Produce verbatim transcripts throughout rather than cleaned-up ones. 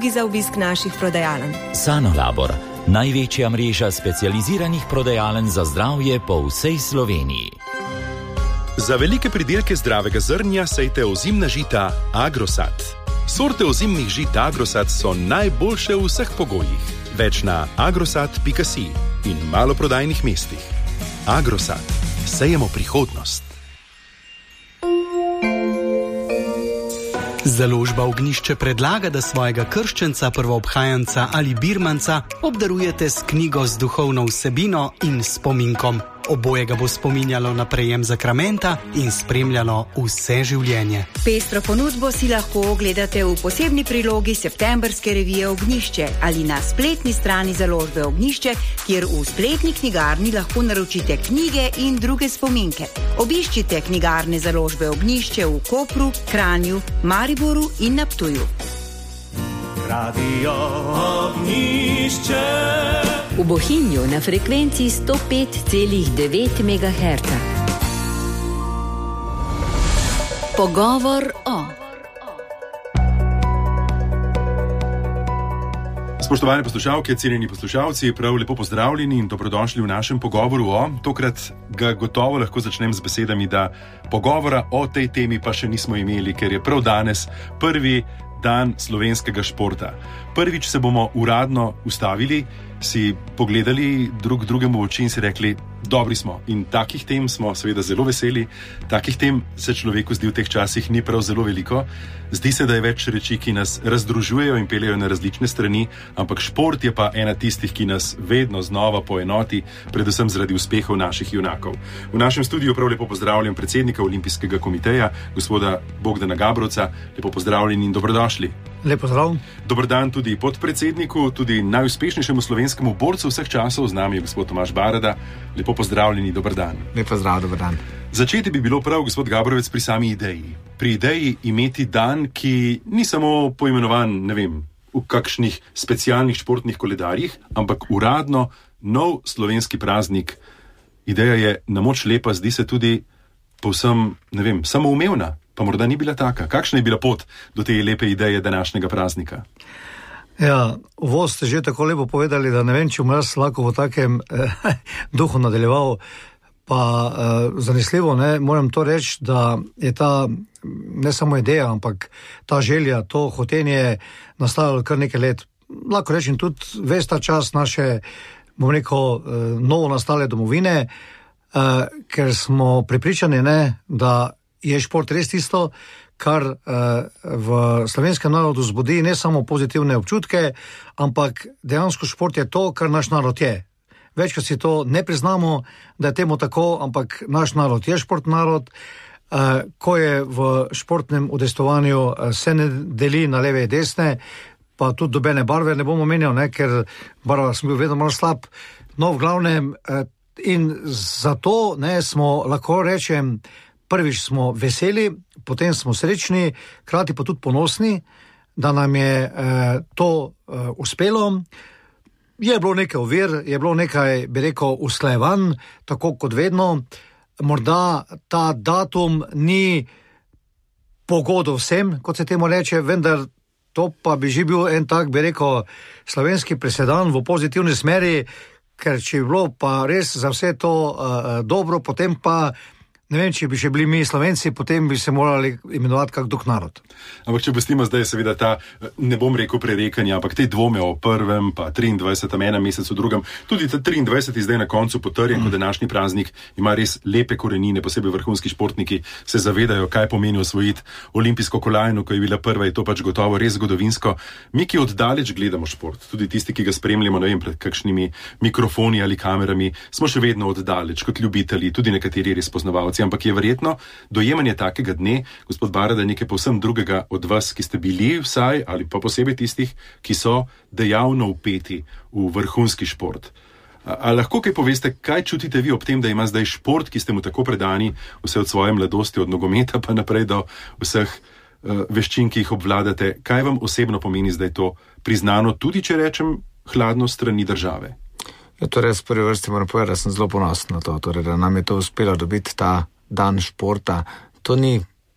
razlogi za obisk naših prodajaln. Sanolabor, največja mreža specializiranih prodajaln za zdravje po vsej Sloveniji. Za velike pridelke zdravega zrnja sejte ozimna žita Agrosat. Sorte ozimnih žit Agrosat so najboljše v vseh pogojih. Več na agrosat pika si in maloprodajnih mestih. Agrosat. Sejemo prihodnost. Založba Ognjišče predlaga, da svojega krščenca, prvoobhajanca ali birmanca obdarujete s knjigo z duhovno vsebino in spominkom. Oboje ga bo spominjalo na prejem zakramenta in spremljalo vse življenje. Pestro ponudbo si lahko ogledate v posebni prilogi septembrske revije Ognjišče ali na spletni strani založbe Ognjišče, kjer v spletni knjigarni lahko naročite knjige in druge spominke. Obiščite knjigarne založbe Ognjišče v Kopru, Kranju, Mariboru in na Ptuju. Radio Ognjišče. V Bohinju na frekvenci sto pet celih devet megaherca. Pogovor o. Spoštovane poslušalke, cenjeni poslušalci, prav lepo pozdravljeni in dobrodošli v našem pogovoru o. Tokrat ga gotovo lahko začnem z besedami, da pogovora o tej temi pa še nismo imeli, ker je prav danes prvi dan slovenskega športa. Prvič se bomo uradno ustavili, si pogledali drug drugemu v oči in si rekli, dobri smo. In takih tem smo seveda zelo veseli. Takih tem se človeku zdi v teh časih ni prav zelo veliko. Zdi se, da je več reči, ki nas razdružujejo in peljejo na različne strani, ampak šport je pa ena tistih, ki nas vedno znova poenoti, predvsem zaradi uspehov naših junakov. V našem studiu prav lepo pozdravljam predsednika Olimpijskega komiteja, gospoda Bogdana Gabrovca. Lepo pozdravljeni in dobrodošli. Lep pozdrav. Dober dan tudi podpredsedniku, tudi najuspešnejšemu slovenskemu borcu vseh časov, z nami je gospod Tomaž Barada. Lepo pozdravljeni, dober dan. Lep pozdrav, dober dan. Začeti bi bilo prav, gospod Gabrovec, pri sami ideji. Pri ideji imeti dan, ki ni samo poimenovan, ne vem, v kakšnih specialnih športnih koledarjih, ampak uradno nov slovenski praznik. Ideja je na moč lepa, zdi se tudi povsem, ne vem, samoumevna. Pa morda ni bila taka. Kakšna je bila pot do te lepe ideje današnjega praznika? Ja, uvoz ste že tako lepo povedali, da ne vem, če bom jaz lahko v takem eh, duhu nadaljeval. Pa eh, zanesljivo, ne, moram to reči, da je ta ne samo ideja, ampak ta želja, to hotenje nastalo kar nekaj let. Lahko rečem tudi ves ta čas naše, bom rekel, eh, novo nastale domovine, eh, ker smo prepričani, ne, da je šport res tisto, kar uh, v slovenskem narodu zbudi ne samo pozitivne občutke, ampak dejansko šport je to, kar naš narod je. Večkrat si to ne priznamo, da je temu tako, ampak naš narod je šport narod, uh, ko je v športnem udejstvovanju uh, se ne deli na leve in desne, pa tudi dobene barve ne bomo menjal, ne, ker barva sem bil vedno malo slab. No, v glavnem, uh, in zato ne, smo, lahko rečem, prvič smo veseli, potem smo srečni, krati pa tudi ponosni, da nam je eh, to eh, uspelo. Je bilo nekaj ovir, je bilo nekaj, bi rekel, usklajevanj, tako kot vedno. Morda ta datum ni pogodo vsem, kot se temu reče, vendar to pa bi že bil en tak, bi rekel, slovenski presedan v pozitivni smeri, ker če bi bilo pa res za vse to eh, dobro, potem pa ne vem, če bi še bili mi Slovenci, potem bi se morali imenovati kak drug narod. Ampak če pustimo zdaj seveda ta, ne bom rekel prerekanja, ampak te dvome o prvem, pa triindvajsetem, enem mesecu, drugem, tudi ta triindvajseti zdaj na koncu potrjen, mm. kot današnji praznik, ima res lepe korenine, posebej vrhunski športniki se zavedajo, kaj pomeni osvojiti olimpijsko kolajno, ko je bila prva, je to pač gotovo res zgodovinsko. Mi, ki oddaleč gledamo šport, tudi tisti, ki ga spremljamo, ne vem, pred kakšnimi mikrofoni ali kamerami, smo še vedno oddaleč, kot ljubitelji, tudi nekateri res poznavalci. Ampak je verjetno dojemanje takega dne, gospod Barada, nekaj povsem drugega od vas, ki ste bili vsaj, ali pa posebej tistih, ki so dejavno vpeti v vrhunski šport. A, a lahko kaj poveste, kaj čutite vi ob tem, da ima zdaj šport, ki ste mu tako predani, vse od svoje mladosti, od nogometa pa naprej do vseh uh, veščin, ki jih obvladate, kaj vam osebno pomeni zdaj to priznano, tudi če rečem hladno strani države? Ja, torej, jaz v prvi vrsti moram povedati, da sem zelo ponosen na to, torej, da nam je to uspelo dobiti ta dan športa. To ni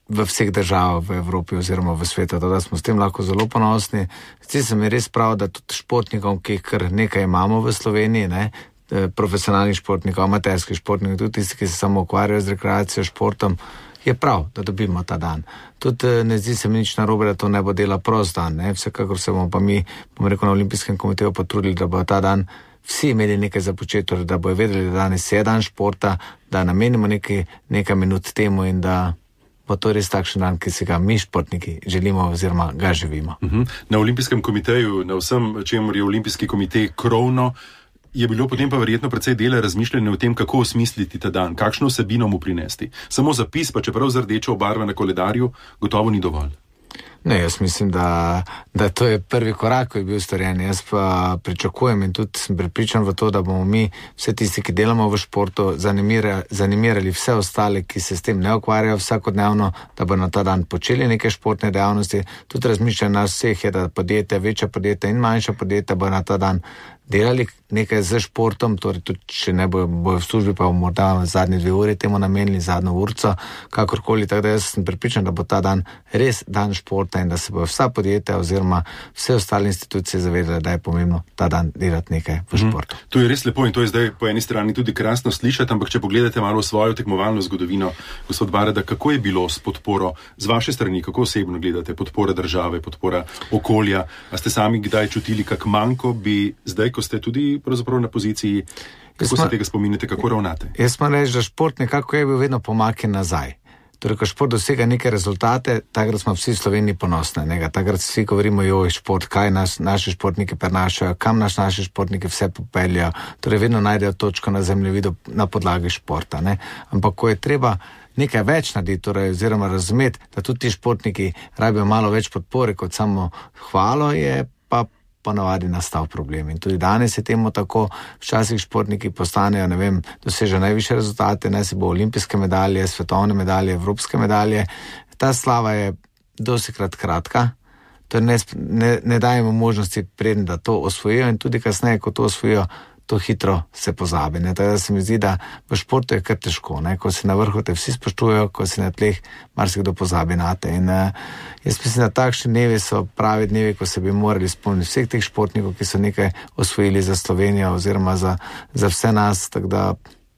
v vseh državah v Evropi oziroma v svetu, da smo s tem lahko zelo ponosni. Zdi se mi res prav, da tudi športnikom, ki jih kar nekaj imamo v Sloveniji, ne, profesionalnih športnikov, amaterskih športnikov, tudi tisti, ki se samo ukvarjajo z rekreacijo, športom, je prav, da dobimo ta dan. Tudi ne zdi se mi nič narobe, da to ne bo dela prost dan, ne. Vsekakor se bomo pa mi, bom rekel, na Olimpijskem komiteju potrudili, da bo ta dan vsi imeli nekaj za početi, torej da bojo vedeli, da danes je dan športa, da namenimo nekaj, nekaj minut temu in da bo to res takšen dan, ki si ga mi športniki želimo oziroma ga živimo. Uh-huh. Na Olimpijskem komiteju, na vsem, čemur je Olimpijski komitej krovno, je bilo potem pa verjetno precej dela razmišljanja o tem, kako osmisliti ta dan, kakšno vsebino mu prinesti. Samo zapis, pa čeprav z rdečo obarva na koledarju, gotovo ni dovolj. Ne, jaz mislim, da, da to je prvi korak, ko je bil storjen. Jaz pa pričakujem in tudi sem pripričan v to, da bomo mi, vse tisti, ki delamo v športu, zanimirali, zanimirali vse ostale, ki se s tem ne ukvarjajo vsakodnevno, da bo na ta dan počeli neke športne dejavnosti. Tudi razmišljanje nas vseh je, da podjetja, večja podjetja in manjša podjetja bo na ta dan delali nekaj z športom, torej tudi če ne bojo, bojo v službi, pa bomo morda zadnji dve uri temu namenili, zadnjo urco, kakorkoli, tako da jaz sem pripričan, da bo ta dan res dan športa in da se bojo vsa podjetja oziroma vse ostale institucije zavedali, da je pomembno ta dan delati nekaj v športu. Mm. To je res lepo in to je zdaj po eni strani tudi krasno slišati, ampak če pogledate malo svojo tekmovalno zgodovino, gospod Barada, kako je bilo s podporo z vaše strani, kako osebno gledate podpora države, podpora okolja, a ste sami kdaj čutili kak manko, bi zdaj, ko ste tudi pravzaprav na poziciji, kako se tega spominjate, kako ravnate? Jaz smo reči, da šport nekako je bil vedno pomaknjen nazaj. Torej, ko šport dosega neke rezultate, takrat smo vsi v Sloveniji ponosni. Takrat vsi govorimo, joj, šport, kaj nas, naši športniki prenašajo, kam nas naši športniki vse popeljajo. Torej, vedno najdejo točko na zemljevidu na podlagi športa. Ne? Ampak, ko je treba nekaj več narediti, torej, oziroma razumeti, da tudi ti športniki rabijo malo več podpore kot samo hvalo, je pa ponavadi nastal problem. In tudi danes je temu tako, včasih športniki postanejo, ne vem, dosežejo najvišje rezultate, ne se bo olimpijske medalje, svetovne medalje, evropske medalje. Ta slava je dostikrat kratka, to ne, ne, ne dajemo možnosti predn, da to osvojijo in tudi kasneje, ko to osvojijo, to hitro se pozabi. Ne? Tako da se mi zdi, da v športu je kar težko. Ne? Ko si na vrhu, te vsi spoštujejo, ko si na tleh, marsikdo pozabi na te. In uh, jaz mislim, da takšni dnevi so pravi dnevi, ko se bi morali spomniti vseh teh športnikov, ki so nekaj osvojili za Slovenijo oziroma za, za vse nas. Tako da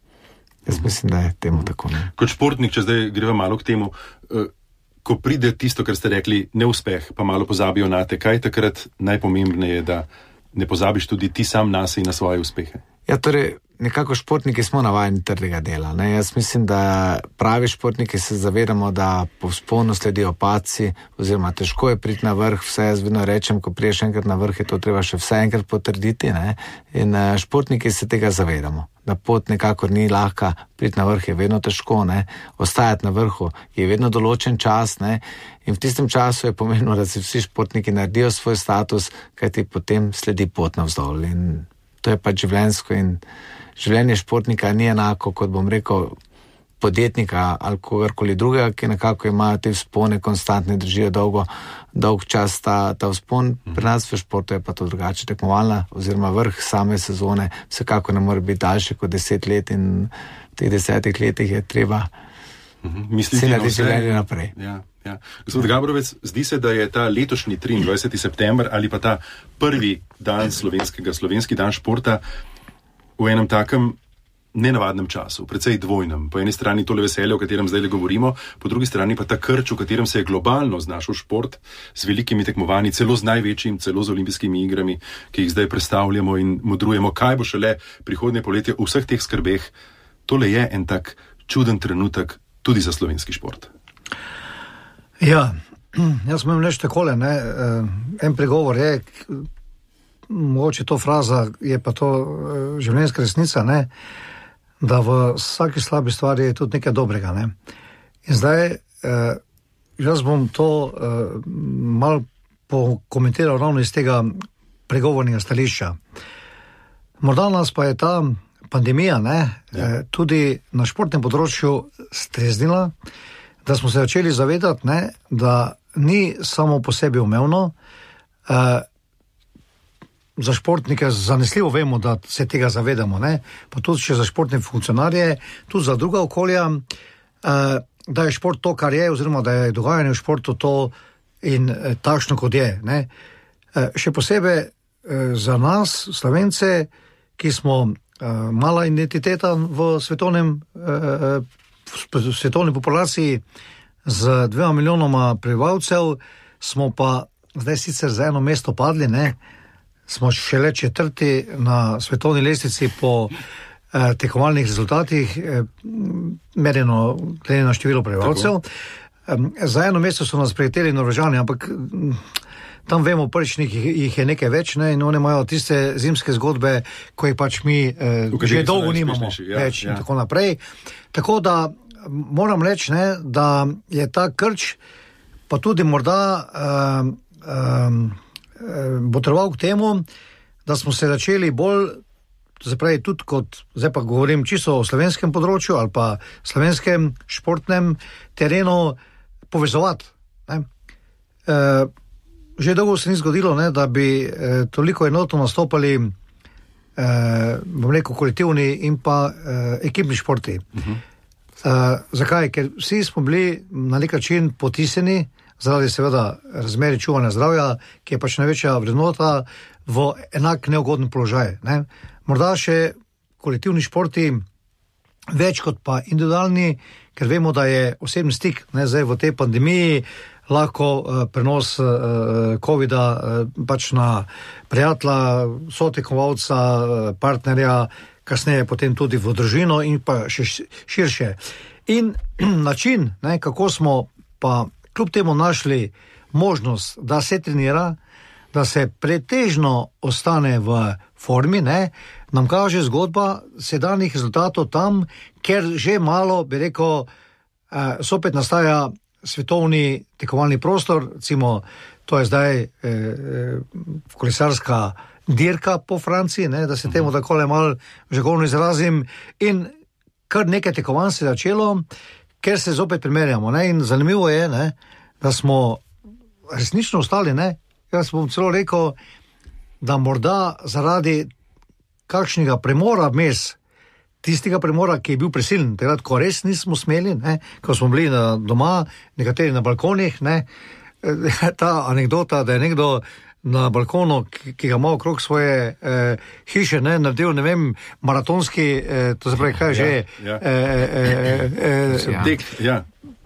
jaz mislim, da je temu tako. Ne? Kot športnik, če zdaj greva malo k temu, uh, ko pride tisto, kar ste rekli, neuspeh, pa malo pozabijo na te, kaj takrat najpomembneje je, da ne pozabiš tudi ti sam nase in na svoje uspehe? Ja, torej, nekako športniki smo navajeni trdega dela. Ne? Jaz mislim, da pravi športniki se zavedamo, da po vzponu sledijo padci, oziroma težko je priti na vrh, vse jaz vedno rečem, ko priješ enkrat na vrh, je to treba še vse enkrat potrditi. Ne? In uh, športniki se tega zavedamo, da pot nekako ni lahka, priti na vrh je vedno težko, ne? Ostajati na vrhu je vedno določen čas, ne? In v tistem času je pomembno, da si vsi športniki naredijo svoj status, kajti potem sledi pot navzdol. In to je pač življenjsko in življenje športnika ni enako, kot bom rekel, podjetnika ali kogarkoli drugega, ki nekako imajo te vzpone, konstantne držijo dolgo, dolg čas ta, ta vzpon. Pri nas v športu je pa to drugače. Tekmovalna oziroma vrh same sezone vsekako ne more biti daljše kot deset let in v teh desetih letih je treba uh-huh. si narediti življenje naprej. Ja. Ja. Gospod Gabrovec, zdi se, da je ta letošnji triindvajseti september ali pa ta prvi dan slovenskega, slovenski dan športa v enem takem nenavadnem času, precej dvojnem. Po eni strani tole veselje, o katerem zdaj le govorimo, po drugi strani pa ta krč, v katerem se je globalno znašel šport z velikimi tekmovanji, celo z največjim, celo z olimpijskimi igrami, ki jih zdaj predstavljamo in modrujemo, kaj bo šele prihodnje poletje v vseh teh skrbeh. Tole je en tak čuden trenutek tudi za slovenski šport. Ja, jaz imam nešto takole, ne, en pregovor je, mogoče to fraza, je pa to življenjska resnica, ne, da v vsaki slabi stvari je tudi nekaj dobrega, ne. In zdaj, jaz bom to malo pokomentiral ravno iz tega pregovornega stališča. Morda nas pa je ta pandemija, ne, ja. tudi na športnem področju streznila, da smo se začeli zavedati, ne, da ni samo po sebi umevno. Eh, za športnike zanesljivo vemo, da se tega zavedamo, ne, pa tudi še za športne funkcionarje, tudi za druga okolja. Eh, da je šport to, kar je, oziroma da je dogajanje v športu to in eh, takšno, kot je. Ne? Eh, še posebej eh, za nas, Slovence, ki smo eh, mala identiteta v svetovnem, eh, v svetovni populaciji z dvema milijonoma prebivalcev, smo pa zdaj sicer za eno mesto padli, ne? Smo šele četrti na svetovni lestvici po eh, tekmovalnih rezultatih, eh, merjeno glede na število prebivalcev. Eh, za eno mesto so nas prehiteli Norvežani, ampak hm, tam vemo, prvič jih je nekaj več, ne? In oni imajo tiste zimske zgodbe, ko jih pač mi eh, že dolgo nimamo ja, več ja. In tako naprej. Tako da moram reči, ne, da je ta krč pa tudi morda eh, eh, potreboval k temu, da smo se začeli bolj, zapravi tudi kot, zdaj pa govorim čisto o slovenskem področju ali pa slovenskem športnem terenu, povezovati. Ne? E, že dolgo se ni zgodilo, ne, da bi e, toliko enotno nastopali e, bom rekel, kolektivni in pa e, ekipni športi. Uh-huh. E, zakaj? Ker vsi smo bili na nek način potisnjeni zaradi seveda razmeri čuvanja zdravja, ki je pač največja vrednota, v enak neugoden položaj. Ne? Morda še kolektivni športi več kot pa individualni, ker vemo, da je osebni stik, ne, zdaj v tej pandemiji lahko uh, prenos uh, covida uh, pač na prijatelja, sotekmovalca, uh, partnerja, kasneje potem tudi v družino in pa še širše. In način, ne, kako smo pa kljub temu našli možnost, da se trenira, da se pretežno ostane v formi, ne, nam kaže zgodba sedanjih rezultatov tam, ker že malo, bi rekel, eh, sopet nastaja svetovni tekmovalni prostor, recimo, to je zdaj eh, kolesarska dirka po Franciji, ne, da se temu takole malo žegovno izrazim, in kar nekaj tekmovanj se je začelo, ker se zopet primerjamo, ne, in zanimivo je, ne, da smo resnično ostali, ne, jaz bom celo rekel, da morda zaradi kakšnega premora mes, tistega premora, ki je bil prisiljen, takrat, ko res nismo smeli, ne, ko smo bili na doma, nekateri na balkonih, ne, ta anekdota, da je nekdo na balkonu, ki, ki ga ima okrog svoje eh, hiše, ne, naredil, ne vem, maratonski, eh, to se pravi, kaj že, ja, ja. Eh, eh, eh, ja. Tek, ja.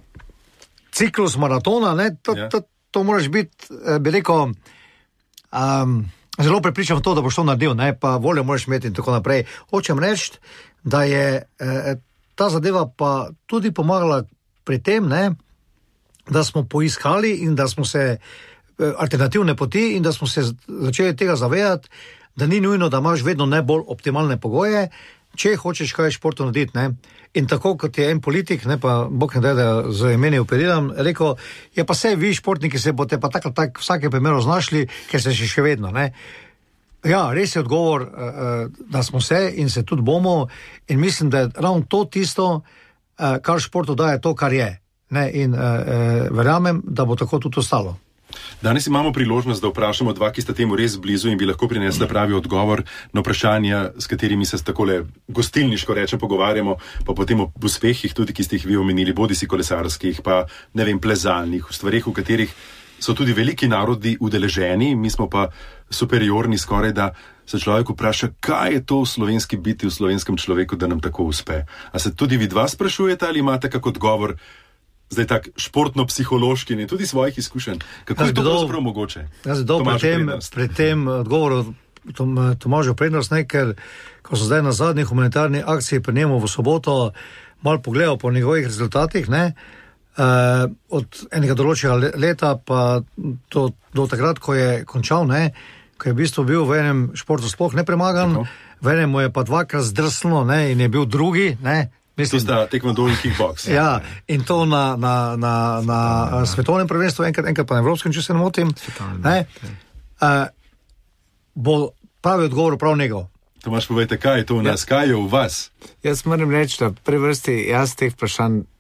ciklus maratona, ne, to, ja. to, to moraš biti, eh, bi rekel, um, zelo prepričan v to, da boš to naredil, ne, pa voljo moraš imeti in tako naprej. Hočem reči, da je eh, ta zadeva pa tudi pomagala pri tem, ne, da smo poiskali in da smo se alternativne poti in da smo se začeli tega zavedati, da ni nujno, da imaš vedno najbolj optimalne pogoje, če hočeš kaj športu narediti, ne. In tako kot je en politik, ne, pa Bog ne daj, da z imeni operiram, rekel, je pa vse vi športniki se boste pa tako tak vsake primeru znašli, ker se še, še vedno, ne. Ja, res je odgovor, da smo se in se tudi bomo, in mislim, da je ravno to tisto, kar športu daje to, kar je, ne, in verjamem, da bo tako tudi ostalo. Danes imamo priložnost, da vprašamo dva, ki sta temu res blizu in bi lahko prinesla pravi odgovor na vprašanja, s katerimi se takole gostilniško reče pogovarjamo, pa potem o uspehih tudi, ki ste jih vi omenili, bodi si kolesarskih, pa ne vem, plezalnih, v stvarih, v katerih so tudi veliki narodi udeleženi, mi smo pa superiorni skoraj, da se človek vpraša, kaj je to v slovenski biti, v slovenskem človeku, da nam tako uspe. A se tudi vi dva sprašujete ali imate kak odgovor, zdaj tak športno-psihološki in tudi svojih izkušenj? Kako jaz je to pravzaprav mogoče? Jaz je dobro pri tem odgovoru Tomažu prednost, ne, ker ko so zdaj na zadnji humanitarni akciji pri njemu v soboto malo pogledal po njegovih rezultatih, ne, uh, od enega določenega leta pa to, do takrat, ko je končal, ne, ko je v bistvu bil v enem športu sploh nepremagan, v enem mu je pa dvakrat zdrsnilo, ne, in je bil drugi, ne. Mislim, to sta tekvando in kickboks. Ja, in to na, na, na, na ja. svetovnem prvenstvu, enkrat, enkrat pa na evropskem, če se ne motim. Ne, uh, bo pravi odgovor prav njegov. Tomaž, povejte, kaj je to v nas, ja. kaj je v vas? Jaz moram reči, da pri vrsti jaz teh vprašanj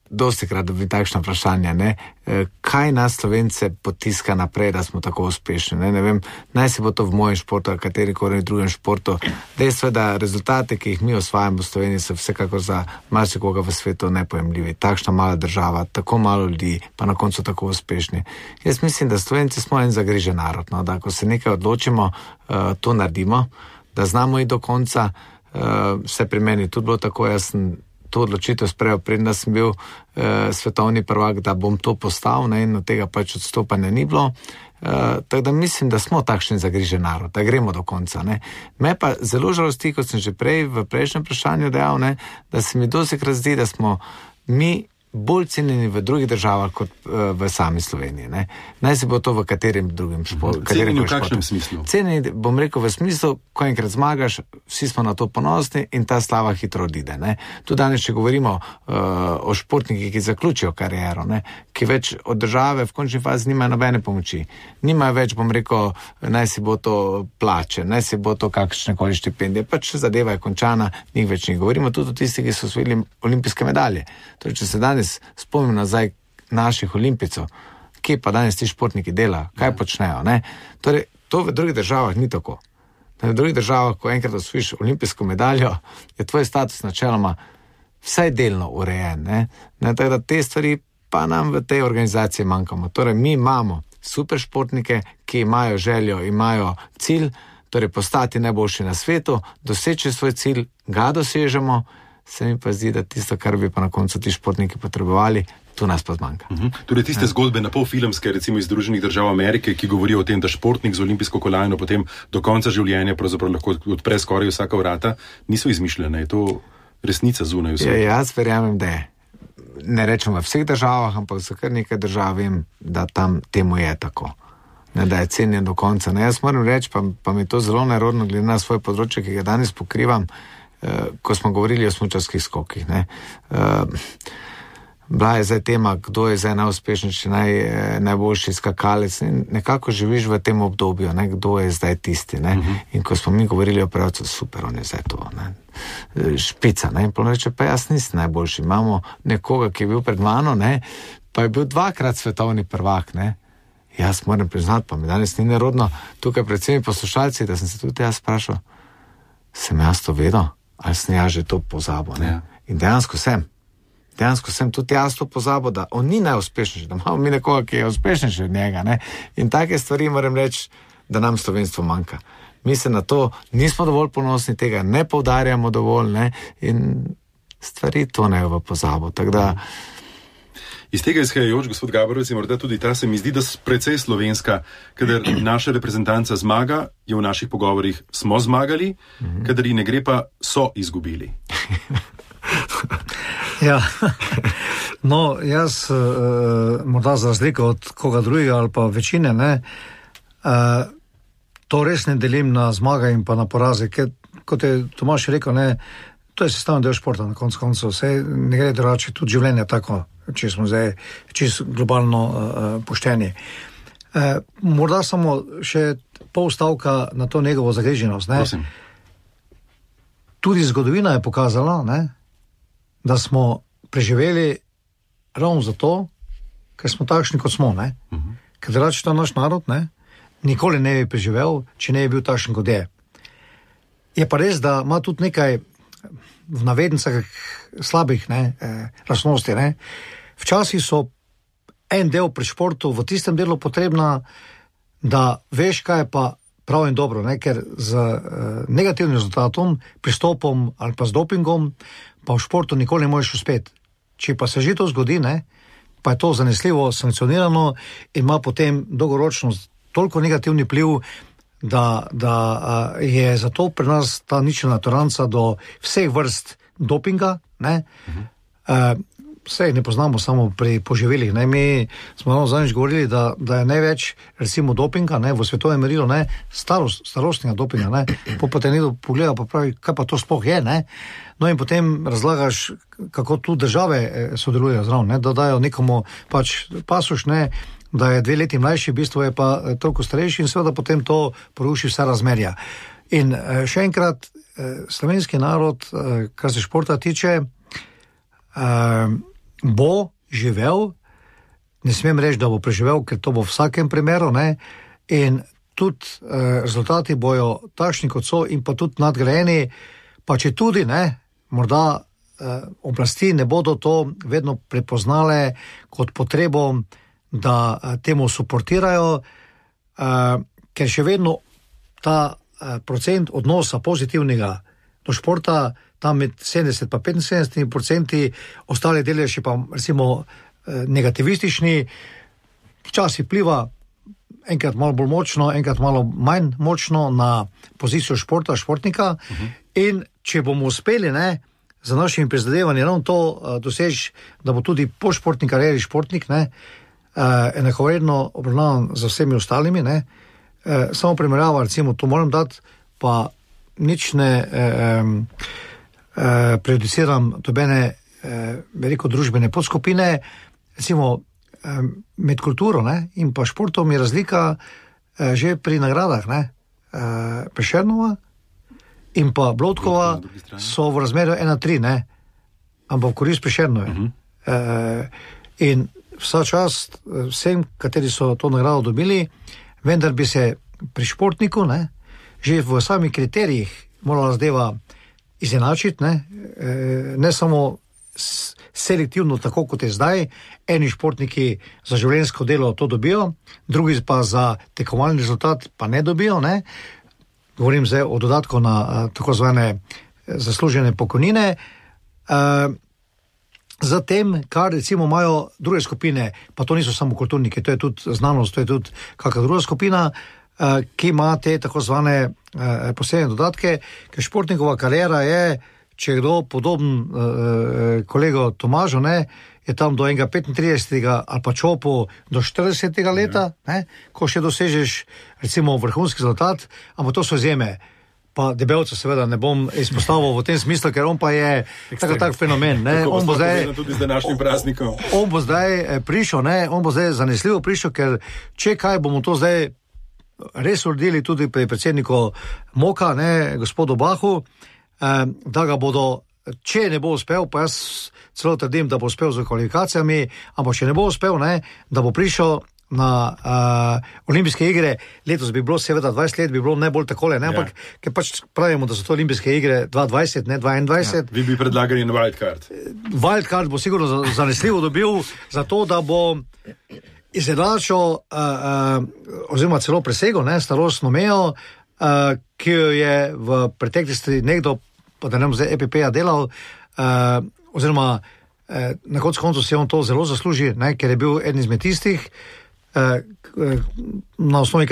dosti krat dobi takšna vprašanja, ne, kaj nas Slovence potiska naprej, da smo tako uspešni, ne, ne vem, naj se bo to v mojem športu, ali katerikoli drugem športu. Dejstvo je, da rezultate, ki jih mi osvajamo v Sloveniji, so vsekakor za marsikoga v svetu nepojemljivi. Takšna mala država, tako malo ljudi, pa na koncu tako uspešni. Jaz mislim, da Slovenci smo en zagrižen narod, no, da ko se nekaj odločimo, uh, to naredimo, da znamo iti do konca. Uh, vse pri meni tudi bilo tako, jaz sem to odločitev sprejel, predna sem bil uh, svetovni prvak, da bom to postal, ne, in od tega pač odstopanja ni bilo. Uh, tako da mislim, da smo takšen zagrižen narod, da gremo do konca. Ne. Me pa zelo žalosti, kot sem že prej v prejšnjem vprašanju dejal, ne, da se mi dosikrat zdi, da smo mi bolj cenjeni v drugih državah kot uh, v sami Sloveniji. Ne. Naj se bo to v katerem drugem športu. Cenjeni v kakšnem smislu? Cenjeni, bom rekel, v smislu, ko enkrat zmagaš, vsi smo na to ponosni in ta slava hitro odide. Ne. Tu danes, če govorimo uh, o športnikih, ki zaključijo kariero, ne, ki več od države v končni fazi nimajo nobene pomoči. Nimajo več, bom rekel, naj si bo to plače, naj si bo to kakšnekoli štipendije. Pač zadeva je končana, njih več ni. Govorimo tudi o tistih, ki so osvojili olimpijske medalje. Torej, če se danes spomnim nazaj naših olimpijcev, kje pa danes ti športniki delajo, kaj ja. počnejo, ne? Torej, to v drugih državah ni tako. V drugih državah, ko enkrat osvojiš olimpijsko medaljo, je tvoj status načeloma vsaj delno urejen, ne? Ne, tako da te stvari pa nam v tej organizaciji manjkamo. Torej, mi imamo super športnike, ki imajo željo, imajo cilj, torej postati najboljši na svetu, doseči svoj cilj, ga dosežemo, se mi pa zdi, da tisto, kar bi pa na koncu ti športniki potrebovali, tu nas pa zmanjka. Uh-huh. Torej tiste ja. zgodbe na pol filmske, recimo iz Združenih držav Amerike, ki govorijo o tem, da športnik z olimpijsko kolajno potem do konca življenja pravzaprav lahko odpre skoraj vsaka vrata, niso izmišljene, je to resnica zunaj vse. Ja, jaz verjamem, da je. Ne rečem v vseh državah, ampak za kar nekaj držav vem, da tam temu je tako. Ne, da je cenjen do konca. Ne, jaz moram reči, pa, pa mi je to zelo nerodno glede na svoje področje, ki ga danes pokrivam, ko smo govorili o smučarskih skokih. Ne. Bila je zdaj tema, kdo je zdaj najuspešnejši, naj, najboljši skakalec. Nekako živiš v tem obdobju, ne, kdo je zdaj tisti. Ne. Uh-huh. In ko smo mi govorili o prevcu, super, on je zdaj to. Ne. Špica. Ne. In reče, pa jaz nisem najboljši. Imamo nekoga, ki je bil pred mano, ne, pa je bil dvakrat svetovni prvak. Ne. Jaz moram priznati, pa mi danes ni nerodno tukaj pred vsemi poslušalci, da sem se tudi jaz sprašal, sem jaz to vedel? Ali sem jaz že to pozabil, ne? Ja. In dejansko sem. Dejansko sem tudi jaz to pozabil, da on ni najuspešnejši, da imamo mi nekoga, ki je uspešnejši od njega, ne? In take stvari moram reči, da nam slovenstvo manjka. Mi se na to nismo dovolj ponosni, tega ne poudarjamo dovolj, ne? In stvari tonejo v pozabo, tako da... Iz tega izhajajoč, gospod Gaborovec, je morda tudi ta, se mi zdi, da precej slovenska, kadar naša reprezentanca zmaga, je v naših pogovorih smo zmagali, mm-hmm. kadar ji ne gre pa so izgubili. Ja, no, jaz uh, morda za razliko od koga drugega ali pa večine, ne, uh, to res ne delim na zmaga in pa na poraze, ker, kot je Tomaž rekel, ne, to je sestavni del športa na koncu koncev, vse ne gre drugače, tudi življenje tako, če smo zdaj čisto globalno uh, pošteni. Uh, morda samo še pol stavka na to njegovo zagriženost. Ne? Prosim. Tudi zgodovina je pokazala, ne, da smo preživeli ravno zato, ker smo takšni, kot smo. Ne? Uh-huh. Ker drugače ta naš narod ne, nikoli ne bi preživel, če ne bi bil takšen, kot je. Je pa res, da ima tudi nekaj v navednicah slabih ne, eh, lastnosti. Ne. Včasih so en del pri športu v tistem delu potrebna, da veš, kaj je pa prav in dobro, ne, ker z eh, negativnim rezultatom, pristopom ali pa z dopingom, pa v športu nikoli ne možeš uspeti. Če pa se že to zgodi, ne, pa je to zanesljivo sankcionirano in ima potem dolgoročno toliko negativni vpliv, da, da uh, je zato pri nas ta ničelna toleranca do vseh vrst dopinga, ne, uh-huh. uh, vse ne poznamo samo pri poživelih, ne, mi smo ravno zadnjič govorili, da, da je največ recimo dopinga, ne, v svetovnem merilu, ne, starost, starostnega dopinga, ne, po pa te nekdo pogleda, pa pravi, kaj pa to sploh je, ne, no in potem razlagaš, kako tu države sodelujejo zraven, ne, da dajo nekomu pač pasuš, ne, da je dve leti mlajši, v bistvu je pa toliko starejši in seveda potem to poruši vsa razmerja. In še enkrat, slovenski narod, kar se športa tiče, bo živel, ne smem reči, da bo preživel, ker to bo v vsakem primeru, ne, in tudi eh, rezultati bojo takšni, kot so, in pa tudi nadgrajeni, pa če tudi, ne, morda eh, oblasti ne bodo to vedno prepoznale kot potrebo, da eh, temu suportirajo, eh, ker še vedno ta eh, procent odnosa pozitivnega do športa, tam med sedemdeset pa petinsedemdeset procenti, ostale deleži pa recimo eh, negativistični, včasih pliva enkrat malo bolj močno, enkrat malo manj močno na pozicijo športa, športnika, uh-huh. In če bomo uspeli, ne, za našimi prizadevanji ravno to uh, doseči, da bo tudi po športni karieri športnik, ne, uh, enakovredno obravnavan za vsemi ostalimi, ne, uh, samo primerjava, recimo, to moram dati, pa nič ne um, uh, prejudiciram dobene, uh, veliko družbene podskupine, recimo, med kulturo, ne, in pa športom je razlika eh, že pri nagradah, ne. Eh, Prešernova in pa Blodkova so v razmerju ena tri, ne, ampak v korist Prešernove. Uh-huh. Eh, in vsa čast vsem, kateri so to nagrado dobili, vendar bi se pri športniku, ne, že v samih kriterijih morala zadeva izenačiti, ne, eh, ne samo s, selektivno, tako kot je zdaj, eni športniki za življenjsko delo to dobijo, drugi pa za tekmovalni rezultat pa ne dobijo, ne. Govorim zdaj o dodatku na tako zvane zaslužene pokojnine. E, zatem, kar recimo imajo druge skupine, pa to niso samo kulturniki, to je tudi znanost, to je tudi kakšna druga skupina, e, ki ima te tako zvane e, posebne dodatke, ker športnikova kariera je, če kdo podoben uh, kolego Tomažu, ne, je tam do enega petintridesetega ali pa Čopu do štiridesetega leta, ne, ko še dosežeš recimo vrhunski rezultat, ampak to so izjeme. Pa Debelca seveda ne bom izpostavil v tem smislu, ker on pa je tako tak fenomen, ne. On bo zdaj tudi z današnjim praznikom. On bo zdaj prišel, ne, on bo zdaj zanesljivo prišel, ker če kaj bomo to zdaj res uredili tudi pri predsedniku Moka, ne, gospodu Bahu, da ga bodo, če ne bo uspel, pa jaz celo trdim, da bo uspel z kvalifikacijami, ampak če ne bo uspel, ne, da bo prišel na uh, olimpijske igre, letos bi bilo seveda dvajset let, bi bilo najbolj takole, ne, ampak ja. Ker pač pravimo, da so to olimpijske igre dva dvajset, ne dva enaindvajset. Ja. Vi bi predlagali na wildcard. Wildcard bo sigurno zanesljivo dobil za to, da bo izenačil uh, uh, oziroma celo presegel, ne, starostno mejo, Uh, ki jo je v preteklosti nekdo, pa da ne bom zdaj E P P-ja delal, uh, oziroma uh, na koncu koncu se on to zelo zasluži, ne, ker je bil eden izmed tistih, uh, na osnovi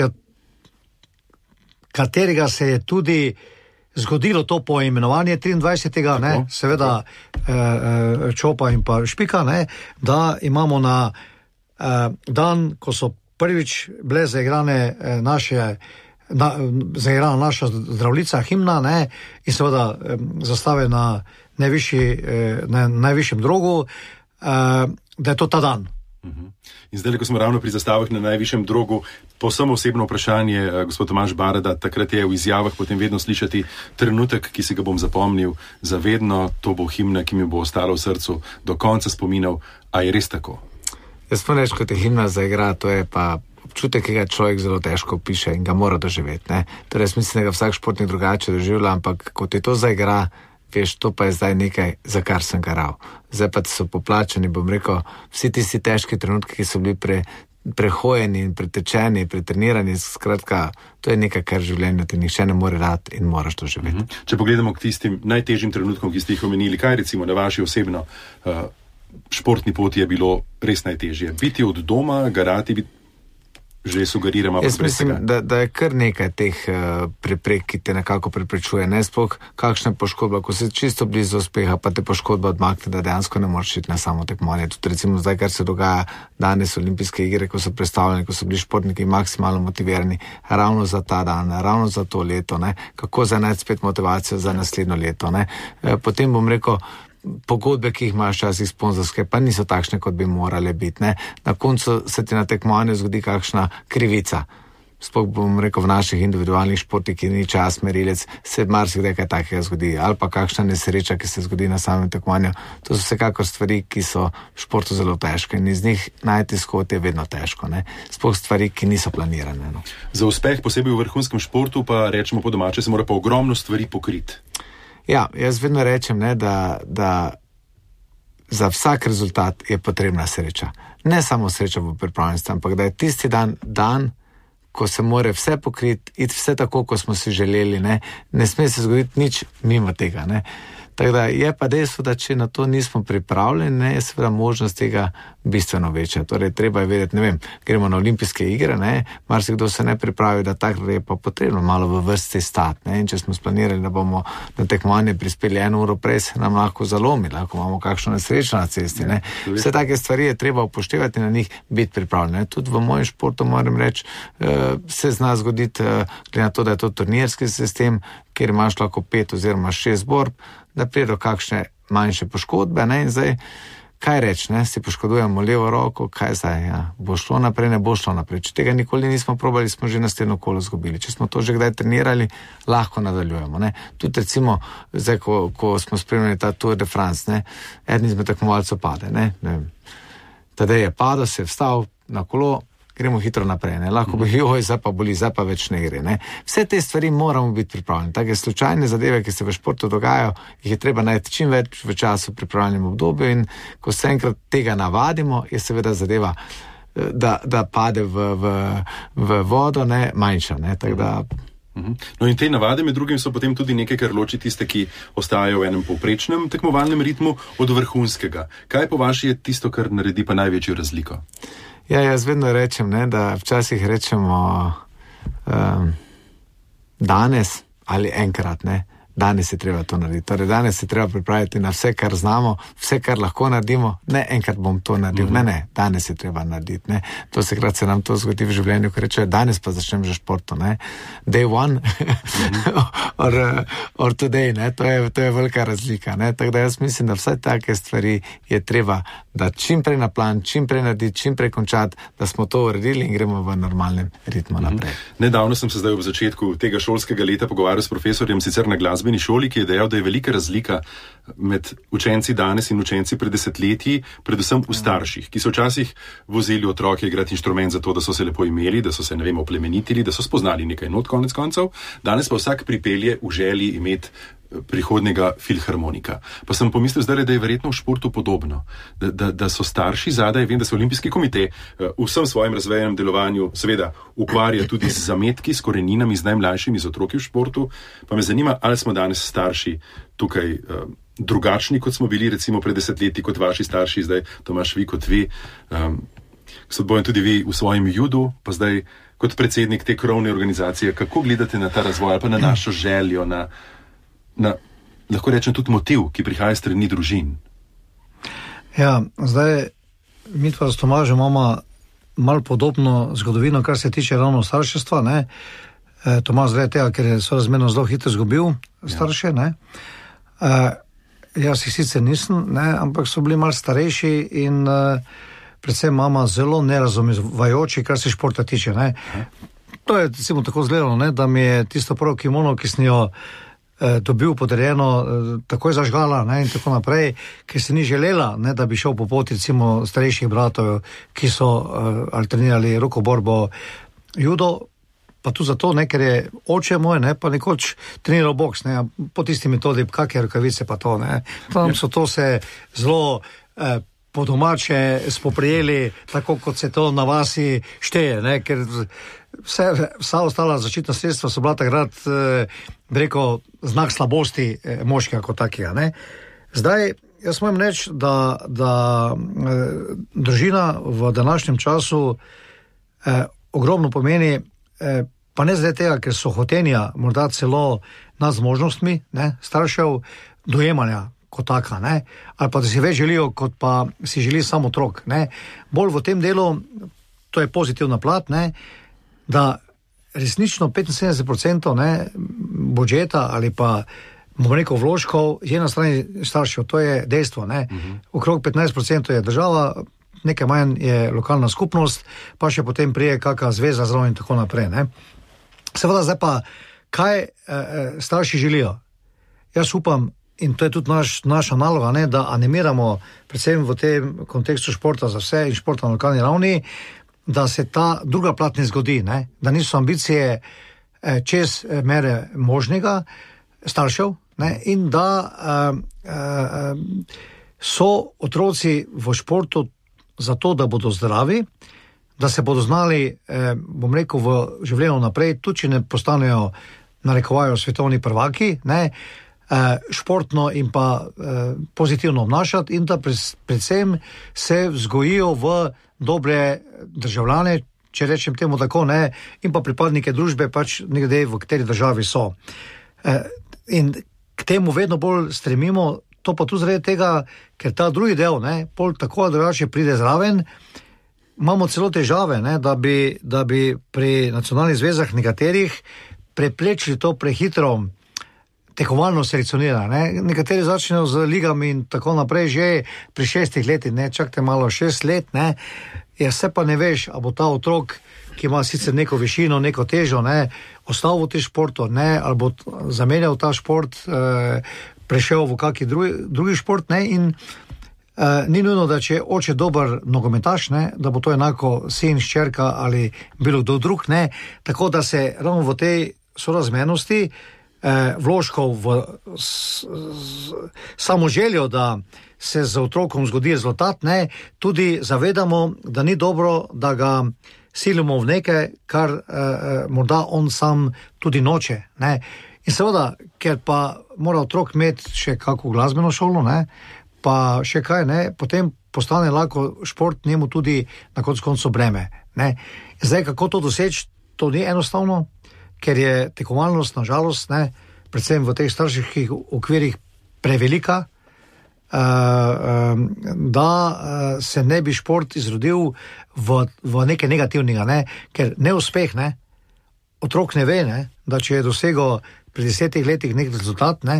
katerega se je tudi zgodilo to poimenovanje triindvajsetega, ne, seveda uh, Čopa in pa Špika, ne, da imamo na uh, dan, ko so prvič bile zaigrane uh, naše Na, zaigrala naša zdravljica, himna, ne, in seveda eh, zastave na, najvišji, eh, na najvišjem drogu, eh, da je to ta dan. Uh-huh. In zdaj, ko smo ravno pri zastavah na najvišjem drogu, povsem osebno vprašanje, eh, gospod Tomaž Barada, takrat je v izjavah potem vedno slišati trenutek, ki si ga bom zapomnil za vedno, to bo himna, ki mi bo ostala v srcu do konca spominov. A je res tako? Jaz pa reč, kot je himna zaigra, to je pa občutek, ki ga človek zelo težko piše in ga mora doživeti, ne. Torej, jaz mislim, da ga vsak športnik drugače doživlja, ampak kot je to zaigra, veš, to pa je zdaj nekaj, za kar sem garal. Zdaj pa so poplačani, bom rekel, vsi tisti težki trenutki, ki so bili pre, prehojeni in pretečeni, pretrenirani, skratka, to je nekaj, kar v življenju ti nihče ne more rad in moraš doživeti. Uh-huh. Če pogledamo k tistim najtežjim trenutkom, ki ste jih omenili, kaj recimo na vaši osebno uh, športni poti je bilo res najtežje? Biti od doma, garati, biti že sugeriramo. Jaz mislim, da, da je kar nekaj teh uh, preprek, ki te nekako preprečuje. Ne sploh kakšna poškodba, ko si čisto blizu uspeha, pa te poškodba odmakne, da dejansko ne moreš iti na samo tekmovanje. Tudi recimo zdaj, kar se dogaja danes olimpijske igre, ko so predstavljeni, ko so bili športniki maksimalno motivirani ravno za ta dan, ravno za to leto, ne, kako zanajti spet motivacijo za naslednjo leto. Ne. E, potem bom rekel, pogodbe, ki jih imaš časih sponzorske, pa niso takšne, kot bi morale biti. Ne. Na koncu se ti na tekmovanju zgodi kakšna krivica. sploh bom rekel v naših individualnih športih, ki ni čas merilec, se marsikdaj kaj takega zgodi, ali pa kakšna nesreča, ki se zgodi na samem tekmovanju. To so vsekakor stvari, ki so v športu zelo težke in iz njih najti izhod je vedno težko, ne? Sploh stvari, ki niso planirane. No. Za uspeh, posebej v vrhunskem športu, pa rečemo po domače, se mora pa ogromno stvari pokriti. Ja, jaz vedno rečem, ne, da, da za vsak rezultat je potrebna sreča. Ne samo sreča v pripravljenosti, ampak da je tisti dan, dan, ko se more vse pokriti, iti vse tako, ko smo si želeli, ne, ne sme se zgoditi nič mimo tega, ne. Tako da je pa dejstvo, da če na to nismo pripravljeni, ne, je seveda možnost tega bistveno večja. Torej, treba je vedeti, ne vem, gremo na olimpijske igre, ne, marsikdo se ne pripravi, da takrat je pa potrebno malo v vrsti stati, ne, in če smo splanirali, da bomo na tekmovanje prispeli eno uro prej, se nam lahko zalomi, lahko imamo kakšno nesrečo na cesti, ne. Vse take stvari je treba upoštevati in na njih biti pripravljeni. Tudi v mojem športu moram reči, se zna zgoditi, glede na to, da je to turnirski sistem, kjer imaš lahko pet oziroma šest borb, da pride do kakšne manjše poškodbe, ne, in zdaj, kaj reči, ne, si poškodujemo levo roko, kaj zdaj, ja, bo šlo naprej, ne bo šlo naprej. Če tega nikoli nismo probali, smo že naslednjo kolo zgubili. Če smo to že kdaj trenirali, lahko nadaljujemo, ne. Tudi recimo, zdaj, ko, ko smo spremljali ta Tour de France, ne, eden izmed tekmovalcev pade, ne, ne vem. Tadej je padel, se je vstal na kolo, gremo hitro naprej, ne, lahko bi, joj, zdaj pa boli, zdaj pa več ne gre, ne. Vse te stvari moramo biti pripravljeni. Take slučajne zadeve, ki se v športu dogajajo, jih je treba najti čim več v času pripravljenem obdobju in ko se enkrat tega navadimo, je seveda zadeva, da, da pade v, v, v vodo, ne, manjša, ne, tako da... No in te navade med drugim so potem tudi nekaj, kar loči tiste, ki ostajajo v enem povprečnem tekmovalnem ritmu od vrhunskega. Kaj po vaši je tisto, kar naredi pa največjo razliko? Ja, jaz vedno rečem, ne, da včasih rečemo um, danes ali enkrat, ne, danes je treba to narediti. Torej, danes je treba pripraviti na vse, kar znamo, vse, kar lahko naredimo, ne enkrat bom to naredil, mm-hmm. ne, ne, danes je treba narediti, ne. To se krat se nam to zgodi v življenju, ko rečejo, danes pa začnem že športu, ne. Day one mm-hmm. or, or today, ne, to je, to je velika razlika, ne. Tako da jaz mislim, da vse take stvari je treba da čim prej na plan, čim prej narediti, čim prej končati, da smo to uredili in gremo v normalnem ritmu naprej. Mm-hmm. Nedavno sem se zdaj ob začetku tega šolskega leta pogovarjal s profesorjem sicer na glasbeni šoli, ki je dejal, da je velika razlika med učenci danes in učenci pred desetletji, predvsem v starših, ki so včasih vozili otroke igrati inštrument za to, da so se lepo imeli, da so se, ne vem, oplemenitili, da so spoznali nekaj not konec koncev, danes pa vsak pripelje v želji imeti prihodnega filharmonika. Pa sem pomislil zdaj, da je verjetno v športu podobno, da, da, da so starši zadaj, vem, da se Olimpijski komite v vsem svojem razvejenem delovanju seveda ukvarja tudi z zametki, s koreninami, z najmlajšimi, z otroki v športu, pa me zanima, ali smo danes starši tukaj uh, drugačni, kot smo bili recimo pred desetletji, kot vaši starši, zdaj Tomaž, vi kot vi, um, so bojem tudi vi v svojem judu, pa zdaj kot predsednik te krovne organizacije, kako gledate na ta razvoj, ali pa na našo željo, na na, lahko rečem, tudi motiv, ki prihaja strani družin. Ja, zdaj, mi pa s Tomažem imamo malo podobno zgodovino, kar se tiče ravno starševstva, ne. E, Tomaž zdaj tega, ker je sorazmerno zelo hitro izgubil starše, ne. E, jaz jih sicer nisem, ne, ampak so bili malo starejši in e, predvsem mama zelo nerazumevajoči, kar se športa tiče, ne. To je, recimo, tako zgledalo, ne, da mi je tisto prvo kimono, ki sem jo dobil podarjeno, takoj zažgala, ne, in tako naprej, ker se ni želela, ne, da bi šel po poti recimo starejših bratov, ki so uh, alternirali rokoborbo, judo, pa tudi zato, ne, ker je oče moj, ne, pa nekoč treniral boks, ne, po tisti metodi, kakje rokavice pa to, ne, tam so to se zelo eh, po domače spoprijeli, tako kot se to na vasi šteje, ne, ker vse, vsa ostala začetna sredstva so bila takrat, eh, rekel, znak slabosti eh, moškega kot takega, ne. Zdaj, jaz moram reči, da, da eh, družina v današnjem času eh, ogromno pomeni, eh, pa ne zdaj tega, ker so hotenja morda celo nad zmožnostmi, ne, staršev dojemanja kot taka, ne, ali pa da si več želijo, kot pa si želi samo otrok, ne. Bolj v tem delu, to je pozitivna plat, ne, da resnično petinsedemdeset procentov ne, budžeta ali pa bomo rekel vložkov je na strani staršev, to je dejstvo, ne. Uh-huh. Okrog petnajst procentov je država nekaj manj je lokalna skupnost, pa še potem prije kakšna zveza zraven in tako naprej. Ne. Seveda zdaj pa, kaj e, starši želijo? Jaz upam, in to je tudi naš, naša naloga, ne, da animiramo predvsem v tem kontekstu športa za vse in športa na lokalni ravni, da se ta druga plat ne zgodi, ne, da niso ambicije eh, čez mere možnega staršev, ne, in da eh, eh, so otroci v športu zato, da bodo zdravi, da se bodo znali, eh, bom rekel, v življenju naprej, tudi če ne postanejo, narekovajo svetovni prvaki, ne, športno in pa eh, pozitivno obnašati in da predvsem se vzgojijo v dobre državljane, če rečem temu tako, ne, in pa pripadnike družbe, pač nekde v kateri državi so. Eh, in k temu vedno bolj stremimo, to pa tudi zaradi tega, ker ta drugi del, ne, pol tako ali drugače pride zraven, imamo celo težave, ne, da bi, da bi pri nacionalnih zvezah nekaterih preplečili to prehitro tekovalno selekcionira. Ne? Nekateri začnejo z ligami in tako naprej že pri šestih letih, ne, čakajte malo, šest let, ne, ja se pa ne veš, a bo ta otrok, ki ima sicer neko višino, neko težo, ne, ostal v tem športu, ne, ali bo zamenjal ta šport, eh, prešel v kakšen drugi, drugi šport, ne, in eh, ni nujno, da če je oče dober nogometaš, ne, da bo to enako sin, ščerka ali bilo kdo drug, ne, tako da se ravno v tej sorazmernosti vložkov v s, s, samo željo, da se z otrokom zgodi rezultat, ne, tudi zavedamo, da ni dobro, da ga silimo v nekaj, kar eh, morda on sam tudi noče. Ne. In seveda, ker pa mora otrok imeti še kako glasbeno šolo, ne, pa še kaj, ne, potem postane lahko šport njemu tudi na koncu koncu breme. Ne. Zdaj, kako to doseči, to ni enostavno, ker je tekovalnost, nažalost, ne, predvsem v teh starših okvirih prevelika, uh, um, da uh, se ne bi šport izrodil v, v nekaj negativnega, ne, ker neuspeh, ne, otrok ne ve, ne, da če je dosegel pri desetih letih nek rezultat, ne,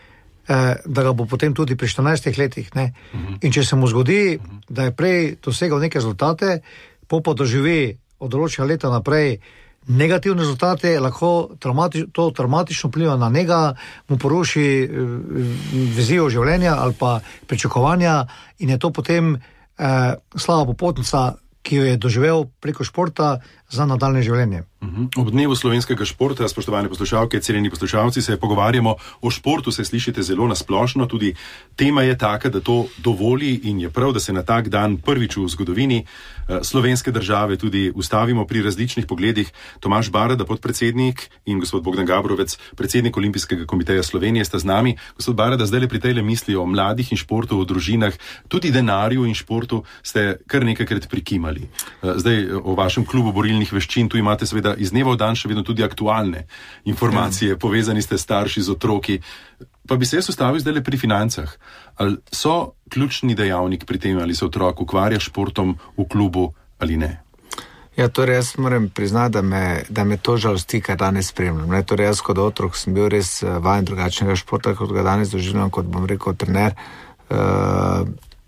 uh, da ga bo potem tudi pri štirinajstih letih, ne, uh-huh. In če se mu zgodi, uh-huh. da je prej dosegel neke rezultate, po pa doživi od določenega leta naprej negativne rezultate, lahko traumatič, to traumatično vpliva na njega, mu poruši vizijo življenja ali pa pričakovanja in je to potem eh, slaba popotnica, ki jo je doživel preko športa za nadaljne življenje. Ob dnevu slovenskega športa, spoštovane poslušalke, cenjeni poslušalci, se pogovarjamo o športu, se slišite zelo nasplošno, tudi tema je taka, da to dovoli in je prav, da se na tak dan prvič v zgodovini slovenske države tudi ustavimo pri različnih pogledih. Tomaž Barada, podpredsednik, in gospod Bogdan Gabrovec, predsednik Olimpijskega komiteja Slovenije, sta z nami. Gospod Barada, zdaj le pri tejle misli o mladih in športu, o družinah, tudi denarju in športu ste kar nekajkrat prikimali. Zdaj o vašem klubu borilnih veščin, tu imate seveda iz dneva v dan še vedno tudi aktualne informacije, ja. Povezani ste starši z otroki. Pa bi se jaz ustavil zdaj le pri financah. Ali so ključni dejavnik pri tem, ali se otrok ukvarja športom v klubu ali ne? Ja, torej jaz moram priznati, da me, da me to žalosti, kar danes spremljam. Ne, torej jaz kot otrok sem bil res vajen drugačnega športa, kot ga danes doživljam, kot bom rekel trener. Uh,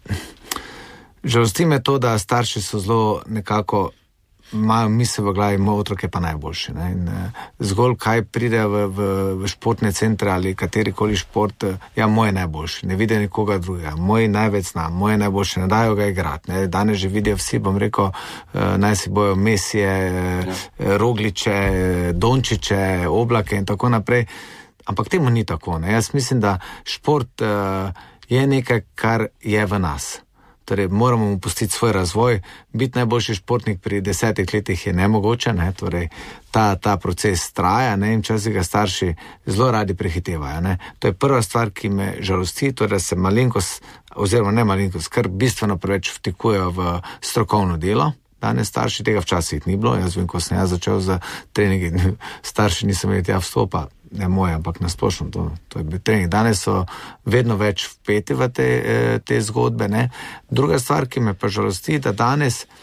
žalosti me to, da starši so zelo nekako imajo misel v glavi, moj otrok je pa najboljši. Ne? In, uh, zgolj kaj pride v, v, v športne centre ali katerikoli šport, uh, ja, moj je najboljši, ne vidi nikoga drugega, moj največ zna, moj je najboljši, ne dajo ga igrati. Ne? Danes že vidijo vsi, bom rekel, uh, naj si bojo Mesije, uh, ja. Rogliče, Dončiće, Oblake in tako naprej. Ampak temu ni tako. Ne? Jaz mislim, da šport uh, je nekaj, kar je v nas. Torej, moramo mu pustiti svoj razvoj. Biti najboljši športnik pri desetih letih je nemogoče, ne? Torej, ta, ta proces traja, ne? In včasih ga starši zelo radi prehitevajo. Ne? To je prva stvar, ki me žalosti, torej, da se malenkost, oziroma ne malenkost, kar bistveno preveč vtikujejo v strokovno delo. Danes starši tega včasih ni bilo. Jaz vem, ko sem jaz začel za treningi, starši nisem imeli tega vstopa. Ne moje, ampak nasplošno to, to je bil trening. Danes so vedno več vpeti v te, te zgodbe. Ne? Druga stvar, ki me pa žalosti, da danes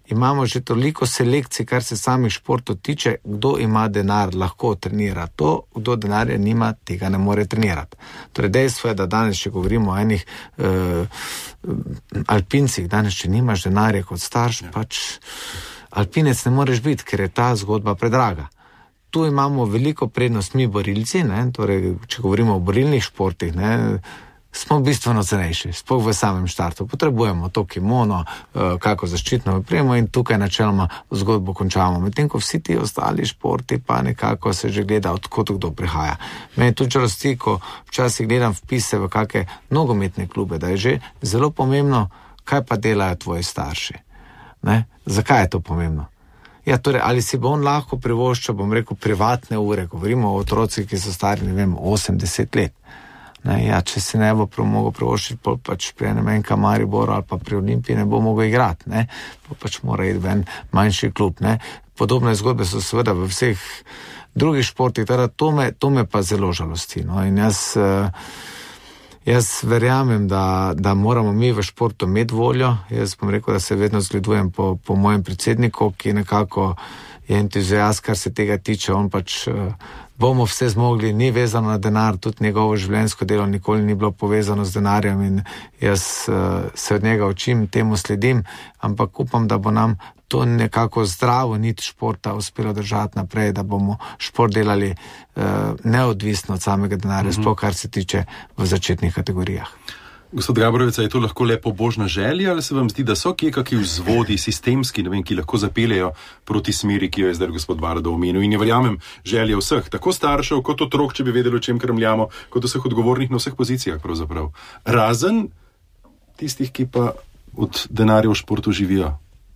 imamo že toliko selekcij, kar se samih športov tiče, kdo ima denar, lahko trenira to, kdo denarja nima, tega ne more trenirati. Torej dejstvo je, da danes, če govorimo o enih uh, alpincih, danes, če nimaš denarja kot starš, ja. pač alpinec ne moreš biti, ker je ta zgodba predraga. Tu imamo veliko prednost mi borilci, ne, torej, če govorimo o borilnih športih, ne, smo bistveno cenejši, sploh v samem štartu. Potrebujemo to kimono, kako zaščitno opremo in tukaj načeloma zgodbo končamo. Medtem ko vsi ti ostali športi pa nekako se že gleda, odkot kdo prihaja. Meni tudi žalosti, ko včasih gledam vpise v kakšne nogometne klube, da je že zelo pomembno, kaj pa delajo tvoji starši. Ne? Zakaj je to pomembno? Ja, torej, ali si bo on lahko privoščil, bom rekel, privatne ure, govorimo o otrocih, ki so stari, ne vem, osemdeset let. Ne, ja, če si ne bo mogel privoščiti, pač pri enem enka Mariboru ali pa pri Olimpiji ne bo mogel igrati, ne, pač mora iti v en manjši klub, ne. Podobne zgodbe so seveda v vseh drugih športih, teda to me, to me pa zelo žalosti, no, in jaz, jaz verjamem, da, da moramo mi v športu imeti voljo, jaz bom rekel, da se vedno zgledujem po, po mojem predsedniku, ki nekako je entuzijast, kar se tega tiče, on pač bomo vse zmogli, ni vezano na denar, tudi njegovo življenjsko delo nikoli ni bilo povezano z denarjem in jaz uh, se od njega učim, temu sledim, ampak upam, da bo nam to nekako zdravo nit športa uspelo držati naprej, da bomo šport delali uh, neodvisno od samega denarja, mm-hmm. sploh kar se tiče v začetnih kategorijah. Gospod Gabrovec, je to lahko le pobožna želja, ali se vam zdi, da so kje kakšni vzvodi sistemski, ne vem, ki lahko zapeljejo proti smeri, ki jo je zdaj gospod Bardo omenil? In je, verjamem, želja vseh, tako staršev kot otrok, če bi vedeli, o čem krmljamo, kot vseh odgovornih na vseh pozicijah pravzaprav. Razen tistih, ki pa od denarja v športu živijo.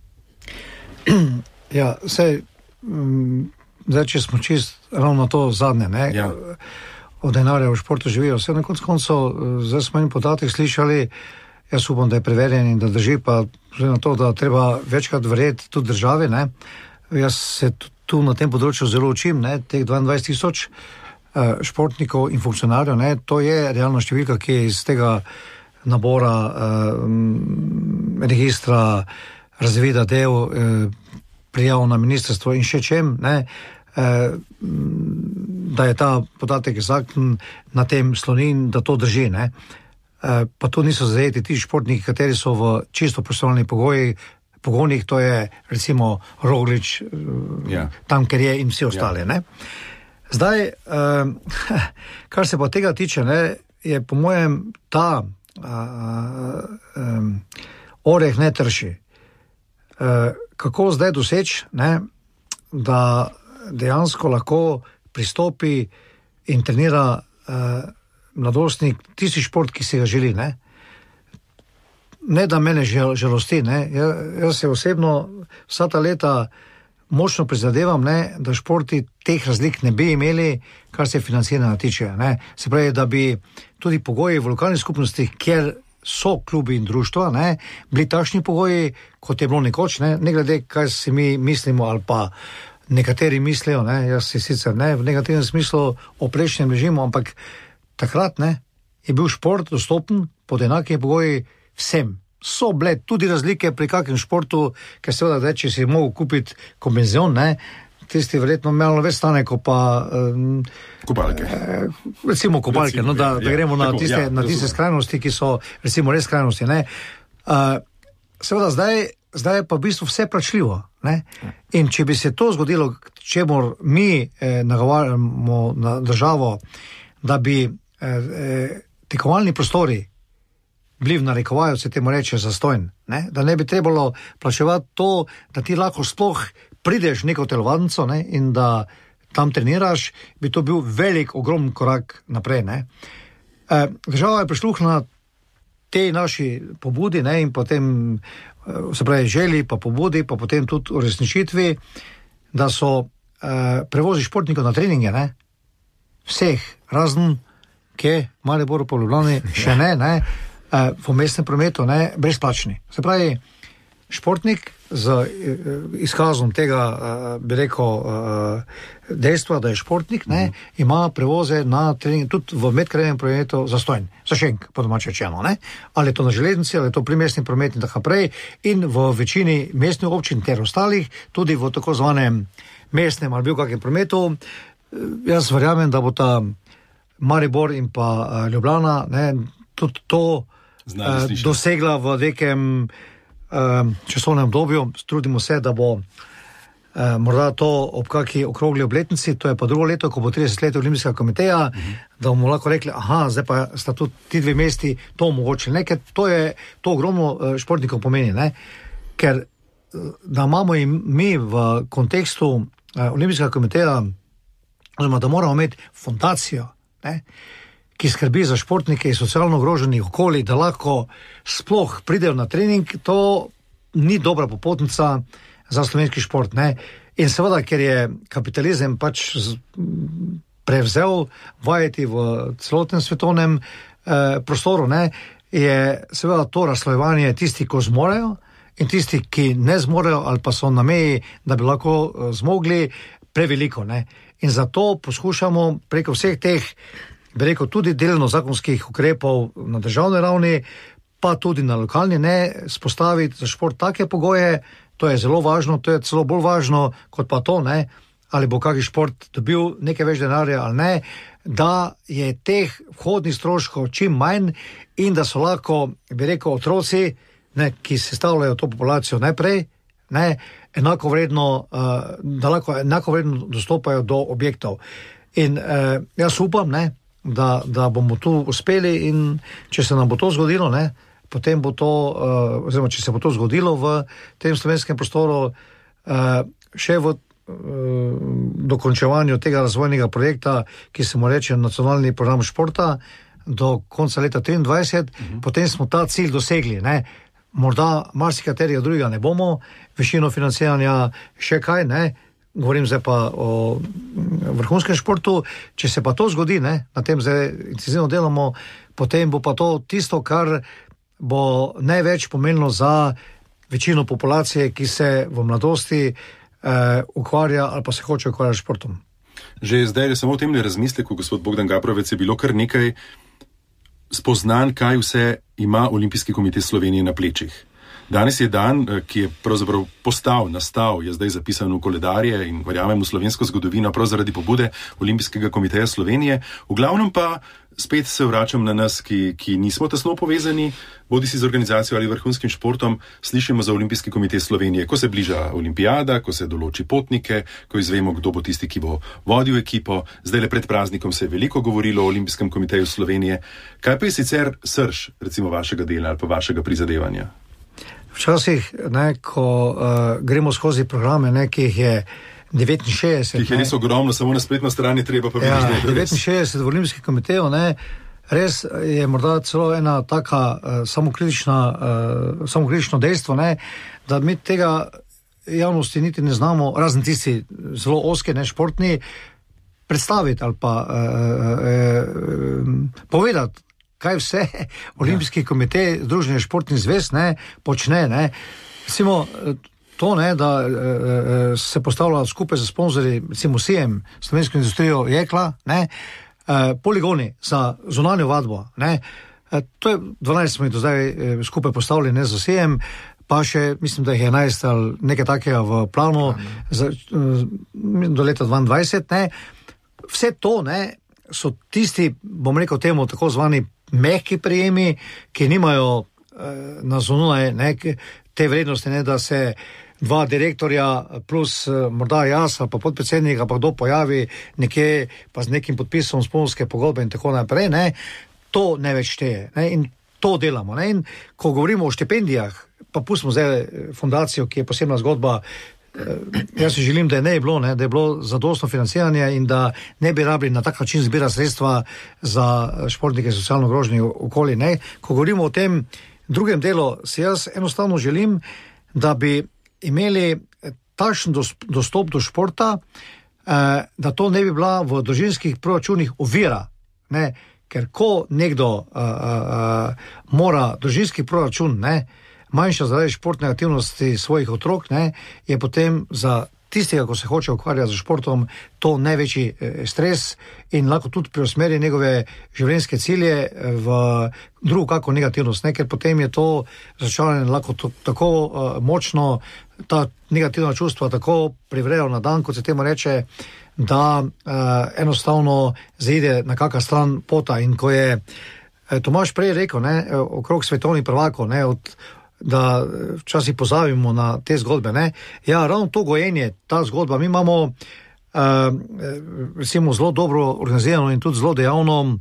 Ja, sej, zdaj, če smo čist ravno to zadnje, ne? Ja. Od denarja v športu živijo. Vse na koncu koncev, zdaj smo en podatek slišali, jaz upam, da je preverjen in da drži, pa na to, da treba večkrat verjeti tudi državi, ne. Jaz se tu na tem področju zelo učim, ne, teh dvaindvajset tisoč uh, športnikov in funkcionarjev, ne, to je realna številka, ki je iz tega nabora uh, registra razvida del uh, prijav na ministrstvo in še čem, ne, da je ta podatek exakten, na tem slonin, da to drži, ne. Pa to niso zajeti ti športniki, kateri so v čisto profesionalnih pogojih, pogonih, to je recimo Roglič, yeah. tam, ker je in vsi ostali, yeah. ne. Zdaj, kar se pa tega tiče, ne, je po mojem ta um, oreh ne trši. Kako zdaj doseči, ne, da dejansko lahko pristopi in trenira uh, mladostnik tisti šport, ki se ga želi, ne. Ne, da mene žal, žalosti, ne. Ja, jaz se osebno vsa ta leta močno prizadevam, ne, da športi teh razlik ne bi imeli, kar se financiranja tiče, ne. Se pravi, da bi tudi pogoji v lokalnih skupnostih, kjer so klubi in društva, ne, bili takšni pogoji, kot je bilo nekoč, ne, ne glede, kaj si mi mislimo ali pa nekateri mislijo, ne, jaz si sicer ne, v negativnem smislu o prejšnjem režimu, ampak takrat, ne, je bil šport dostopen pod enakimi pogoji vsem. So bile tudi razlike pri kakšnem športu, ker seveda, da če si mogel kupiti kompenzion, ne, tisti verjetno malo več stane, ko pa um, kopalke. Eh, recimo kopalke, recimo, no, da, ja, da gremo ja, na tiste, ja, na tiste skrajnosti, ki so recimo res skrajnosti, ne. Uh, seveda, zdaj Zdaj je pa v bistvu vse plačljivo, ne? In če bi se to zgodilo, čemur mi eh, nagovarjamo na državo, da bi eh, tekmovalni prostori bili v narekovaju, se temu reče, zastojn, ne? Da ne bi trebalo plačevati to, da ti lahko sploh prideš v neko telovadnico, ne? In da tam treniraš, bi to bil velik, ogromen korak naprej, ne? Eh, država je prisluhnila tej naši pobudi, ne? In potem se pravi želi, pa pobudi, pa potem tudi v resničitvi, da so eh, prevozi športnikov na treninge, ne, vseh, razen, kje, Mariboru, po Ljubljani, še ne, ne, eh, v mestnem prometu, ne, brezplačni. Se pravi, športnik z izkazom tega, bi rekel, dejstva, da je športnik, ne, ima prevoze na trening, tudi v medkrajevnem prometu zastojn, za šenk, po domače rečeno, ne, ali je to na železnici, ali je to primestni promet in tako naprej, in v večini mestnih občin ter ostalih, tudi v tako zvanem mestnem ali bil kakem prometu. Jaz verjamem, da bo ta Maribor in pa Ljubljana, ne, tudi to uh, dosegla v nekem uh, časovnem obdobju. Trudimo se, da bo uh, morda to ob kakšni okrogli obletnici, to je pa drugo leto, ko bo trideset let Olimpijskega komiteja, uh-huh. da bomo lahko rekli, aha, zdaj pa sta tudi ti dve mesti to omogočili. Ker to je, to ogromno uh, športnikov pomeni, ne? Ker uh, da imamo in mi v kontekstu uh, Olimpijskega komiteja, oziroma da moramo imeti fundacijo, ne, ki skrbi za športnike iz socialno ogroženih okolij, da lahko sploh pridejo na trening, to ni dobra popotnica za slovenski šport. Ne. In seveda, ker je kapitalizem pač z, prevzel vajeti v celotnem svetovnem eh, prostoru, ne, je seveda to razslojevanje tisti, ko zmorejo, in tisti, ki ne zmorejo ali pa so na meji, da bi lahko eh, zmogli, preveliko. Ne. In zato poskušamo preko vseh teh, bi rekel, tudi delno zakonskih ukrepov na državni ravni, pa tudi na lokalni, ne, spostaviti za šport take pogoje, to je zelo važno, to je celo bolj važno, kot pa to, ne, ali bo kakšen šport dobil nekaj več denarja ali ne, da je teh vhodnih stroškov čim manj in da so lahko, bi rekel, otroci, ne, ki sestavljajo to populacijo najprej, ne, enako vredno, uh, da lahko enako vredno dostopajo do objektov. In uh, jaz upam, ne, da, da bomo tu uspeli in če se nam bo to zgodilo, ne, potem bo to, uh, oziroma če se bo to zgodilo v tem slovenskem prostoru, uh, še v uh, dokončevanju tega razvojnega projekta, ki se mu reče nacionalni program športa, do konca leta triindvajset, uh-huh. potem smo ta cilj dosegli, ne. Morda marsikaterega drugega ne bomo, višino financiranja še kaj, ne, govorim zdaj pa o vrhunskem športu, če se pa to zgodi, ne, na tem zdaj intenzivno delamo, potem bo pa to tisto, kar bo največ pomenilo za večino populacije, ki se v mladosti eh, ukvarja ali pa se hoče ukvarjati športom. Že zdaj je samo v tem razmisleku, gospod Bogdan Gabrovec, je bilo kar nekaj spoznan, kaj vse ima Olimpijski komitej Slovenije na plečih. Danes je dan, ki je pravzaprav postal, nastal, je zdaj zapisan v koledarje in verjamem v slovensko zgodovino prav zaradi pobude Olimpijskega komiteja Slovenije. V glavnem pa spet se vračam na nas, ki, ki nismo tesno povezani, bodi si z organizacijo ali vrhunskim športom, slišimo za Olimpijski komitej Slovenije, ko se bliža olimpijada, ko se določi potnike, ko izvemo, kdo bo tisti, ki bo vodil ekipo. Zdaj le pred praznikom se je veliko govorilo o Olimpijskem komiteju Slovenije. Kaj pa je sicer srž, recimo, vašega dela ali pa vašega prizadevanja? Včasih, ne, ko uh, gremo skozi programe, ne, ki jih je devetinšestdeset. Ki jih je res ogromno, samo na spletno strani treba pa ja, videti. devetinšestdeset v Olimpijskem komiteju, ne, res je morda celo ena taka uh, samokritična, uh, samokritično dejstvo, ne, da mi tega javnosti niti ne znamo, razen tisti zelo oski, ne, športni, predstaviti ali pa uh, uh, uh, povedati, kaj vse Olimpijski ja. komitej Združenja športnih zvez, ne, počne, ne. Recimo to, ne, da e, se postavlja skupaj za sponzorji, recimo S I E M, slovensko industrijo jekla, ne, e, poligoni za zunanjo vadbo, ne. E, to je dvanajst smo jih do zdaj e, skupaj postavili, ne, za S I E M, pa še, mislim, da jih je enajst ali nekaj takega v planu za, e, do leta dvaindvajset, ne. Vse to, ne, so tisti, bom rekel temu, tako zvani mehki prijemi, ki nimajo eh, na zunaj te vrednosti, ne, da se dva direktorja plus eh, morda jaz ali pa podpredsednik ali pa kdo pojavi nekje pa z nekim podpisom sponzorske pogodbe in tako naprej, ne, to ne več šteje, ne, in to delamo, ne, in ko govorimo o štipendijah, pa pustimo zdaj fundacijo, ki je posebna zgodba. Jaz si želim, da je ne bilo, ne, da je bilo zadostno financiranje in da ne bi rabili na tak način zbira sredstva za športnike socialno ogroženih okolij. Ne. Ko govorimo o tem drugem delu, si jaz enostavno želim, da bi imeli takšen dostop do športa, eh, da to ne bi bila v družinskih proračunih ovira. Ne. Ker ko nekdo uh, uh, mora družinski proračun, ne, manjša zaradi športne aktivnosti svojih otrok, ne, je potem za tistega, ko se hoče ukvarjati z športom, to največji eh, stres in lahko tudi preusmeri njegove življenjske cilje v drugo kako negativnost, ne, ker potem je to začaranje lahko to, tako uh, močno, ta negativna čustva tako privrejo na dan, kot se temu reče, da uh, enostavno zaide na kakšna stran pota. In ko je eh, Tomaž prej rekel, ne, okrog svetovnih prvakov, ne, od da včasih pozavimo na te zgodbe, ne. Ja, ravno to gojenje, ta zgodba, mi imamo uh, recimo zelo dobro organizirano in tudi zelo dejavno uh,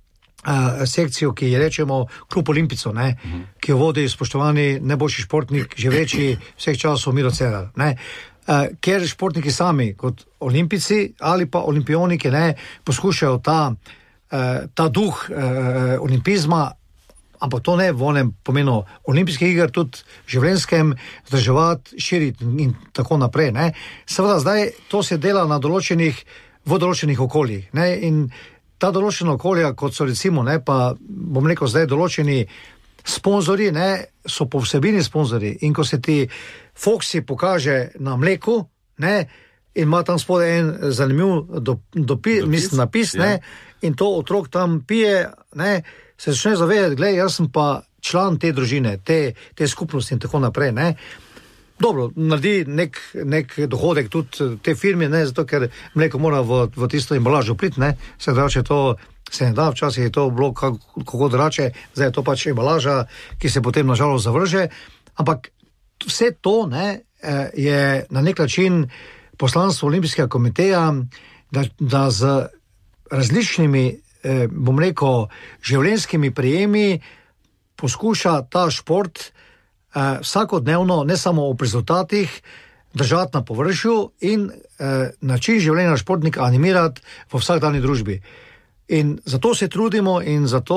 sekcijo, ki je rečemo Klub Olimpico, ne, uh-huh. ki jo vodi spoštovani najboljši športnik, že večji vseh časov Miro Cerar, ne. Uh, ker športniki sami, kot olimpici ali pa olimpioniki, ne, poskušajo ta, uh, ta duh uh, olimpizma, ampak to ne v onem pomenu olimpijskih iger, tudi življenjskem, zdrževati, širiti in tako naprej, ne. Seveda, zdaj to se dela na določenih, v določenih okoljih, ne, in ta določena okolja, kot so recimo, ne, pa bom rekel zdaj določeni sponzori, ne, so po vsebini sponzori, in ko se ti Foxy pokaže na mleku, ne, in ima tam spodaj en zanimiv dopis, dopi, mislim, napis, ja. Ne, in to otrok tam pije, ne, se začne zavedati, glej, jaz sem pa član te družine, te, te skupnosti in tako naprej, ne. Dobro, naredi nek, nek dohodek tudi te firme, ne, zato ker mleko mora v, v tisto embalažo priti, ne, se drugače to se ne da, včasih je to bilo kako, kako drugače, zdaj je to pač embalaža, ki se potem nažalost zavrže, ampak vse to, ne, je na nek način poslanstvo Olimpijskega komiteja, da, da z različnimi Eh, bom rekel, življenjskimi prijemi poskuša ta šport eh, vsakodnevno, ne samo o rezultatih, držati na površju in eh, način življenja športnika animirati v vsakdanji družbi. In zato se trudimo in zato,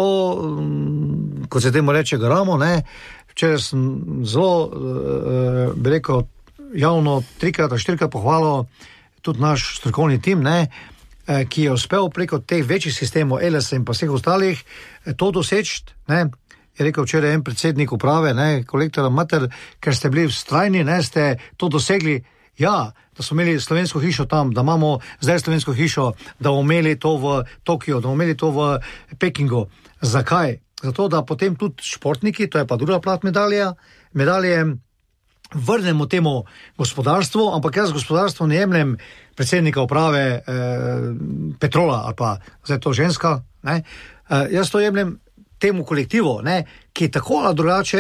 um, kot se temu reče, garamo, ne. Včeraj sem zelo, eh, bi rekel, javno trikrat ali štirikrat pohvalil tudi naš strokovni tim, ne, ki je uspel preko teh večjih sistemov L S in pa vseh ostalih to doseči, ne, je rekel včeraj en predsednik uprave, ne, kolektor Mater, ker ste bili vztrajni, ne, ste to dosegli, ja, da smo imeli slovensko hišo tam, da imamo zdaj slovensko hišo, da bomo imeli to v Tokiju, da bomo imeli to v Pekingu. Zakaj? Zato, da potem tudi športniki, to je pa druga plat medalje, medalje vrnemo temu gospodarstvu, ampak jaz gospodarstvo ne jemljem predsednika uprave eh, Petrola ali pa zdaj to ženska, ne, eh, jaz to jemljem temu kolektivu, ne, ki tako ali drugače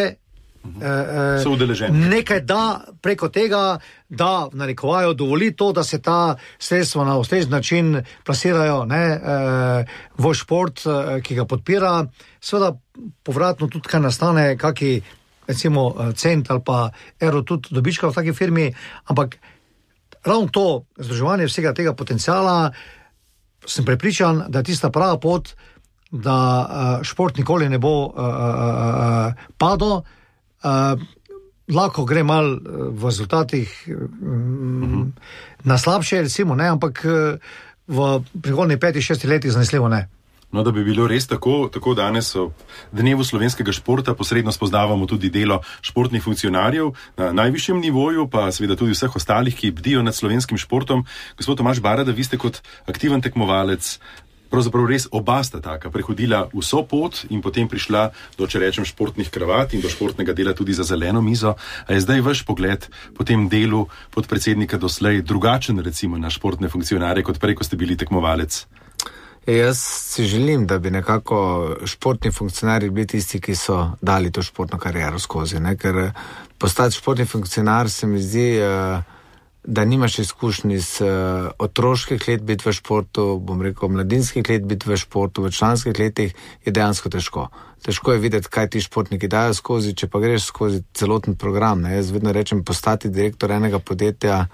eh, nekaj da preko tega, da narekovajo, dovoli to, da se ta sredstva na ustrezni način plasirajo, ne, eh, v šport, eh, ki ga podpira, seveda povratno tudi kaj nastane, kaki recimo cent ali pa evro tudi dobička v taki firmi, ampak ravno to združevanje vsega tega potencijala, sem prepričan, da je tista prava pot, da uh, šport nikoli ne bo uh, uh, padel, uh, lahko gre mal v rezultatih um, uh-huh. na slabše, recimo, ne, ampak uh, v prihodnjih petih, šestih letih zanesljivo ne. No, da bi bilo res tako, tako danes ob dnevu slovenskega športa posredno spoznavamo tudi delo športnih funkcionarjev na najvišjem nivoju, pa seveda tudi vseh ostalih, ki bdijo nad slovenskim športom. Gospod Tomaž Barada, vi ste kot aktiven tekmovalec, pravzaprav res oba sta taka, prehodila vso pot in potem prišla do, če rečem, športnih kravat in do športnega dela tudi za zeleno mizo. A je zdaj vaš pogled po tem delu podpredsednika doslej drugačen, recimo, na športne funkcionarje, kot prej, ko ste bili tekmovalec? Jaz si želim, da bi nekako športni funkcionarji bili tisti, ki so dali to športno kariero skozi, ne? Ker postati športni funkcionar se mi zdi, da nimaš izkušnji iz otroških let biti v športu, bom rekel, mladinskih let biti v športu, v članskih letih je dejansko težko. Težko je videti, kaj ti športniki dajo skozi, če pa greš skozi celoten program, ne? Jaz vedno rečem, postati direktor enega podjetja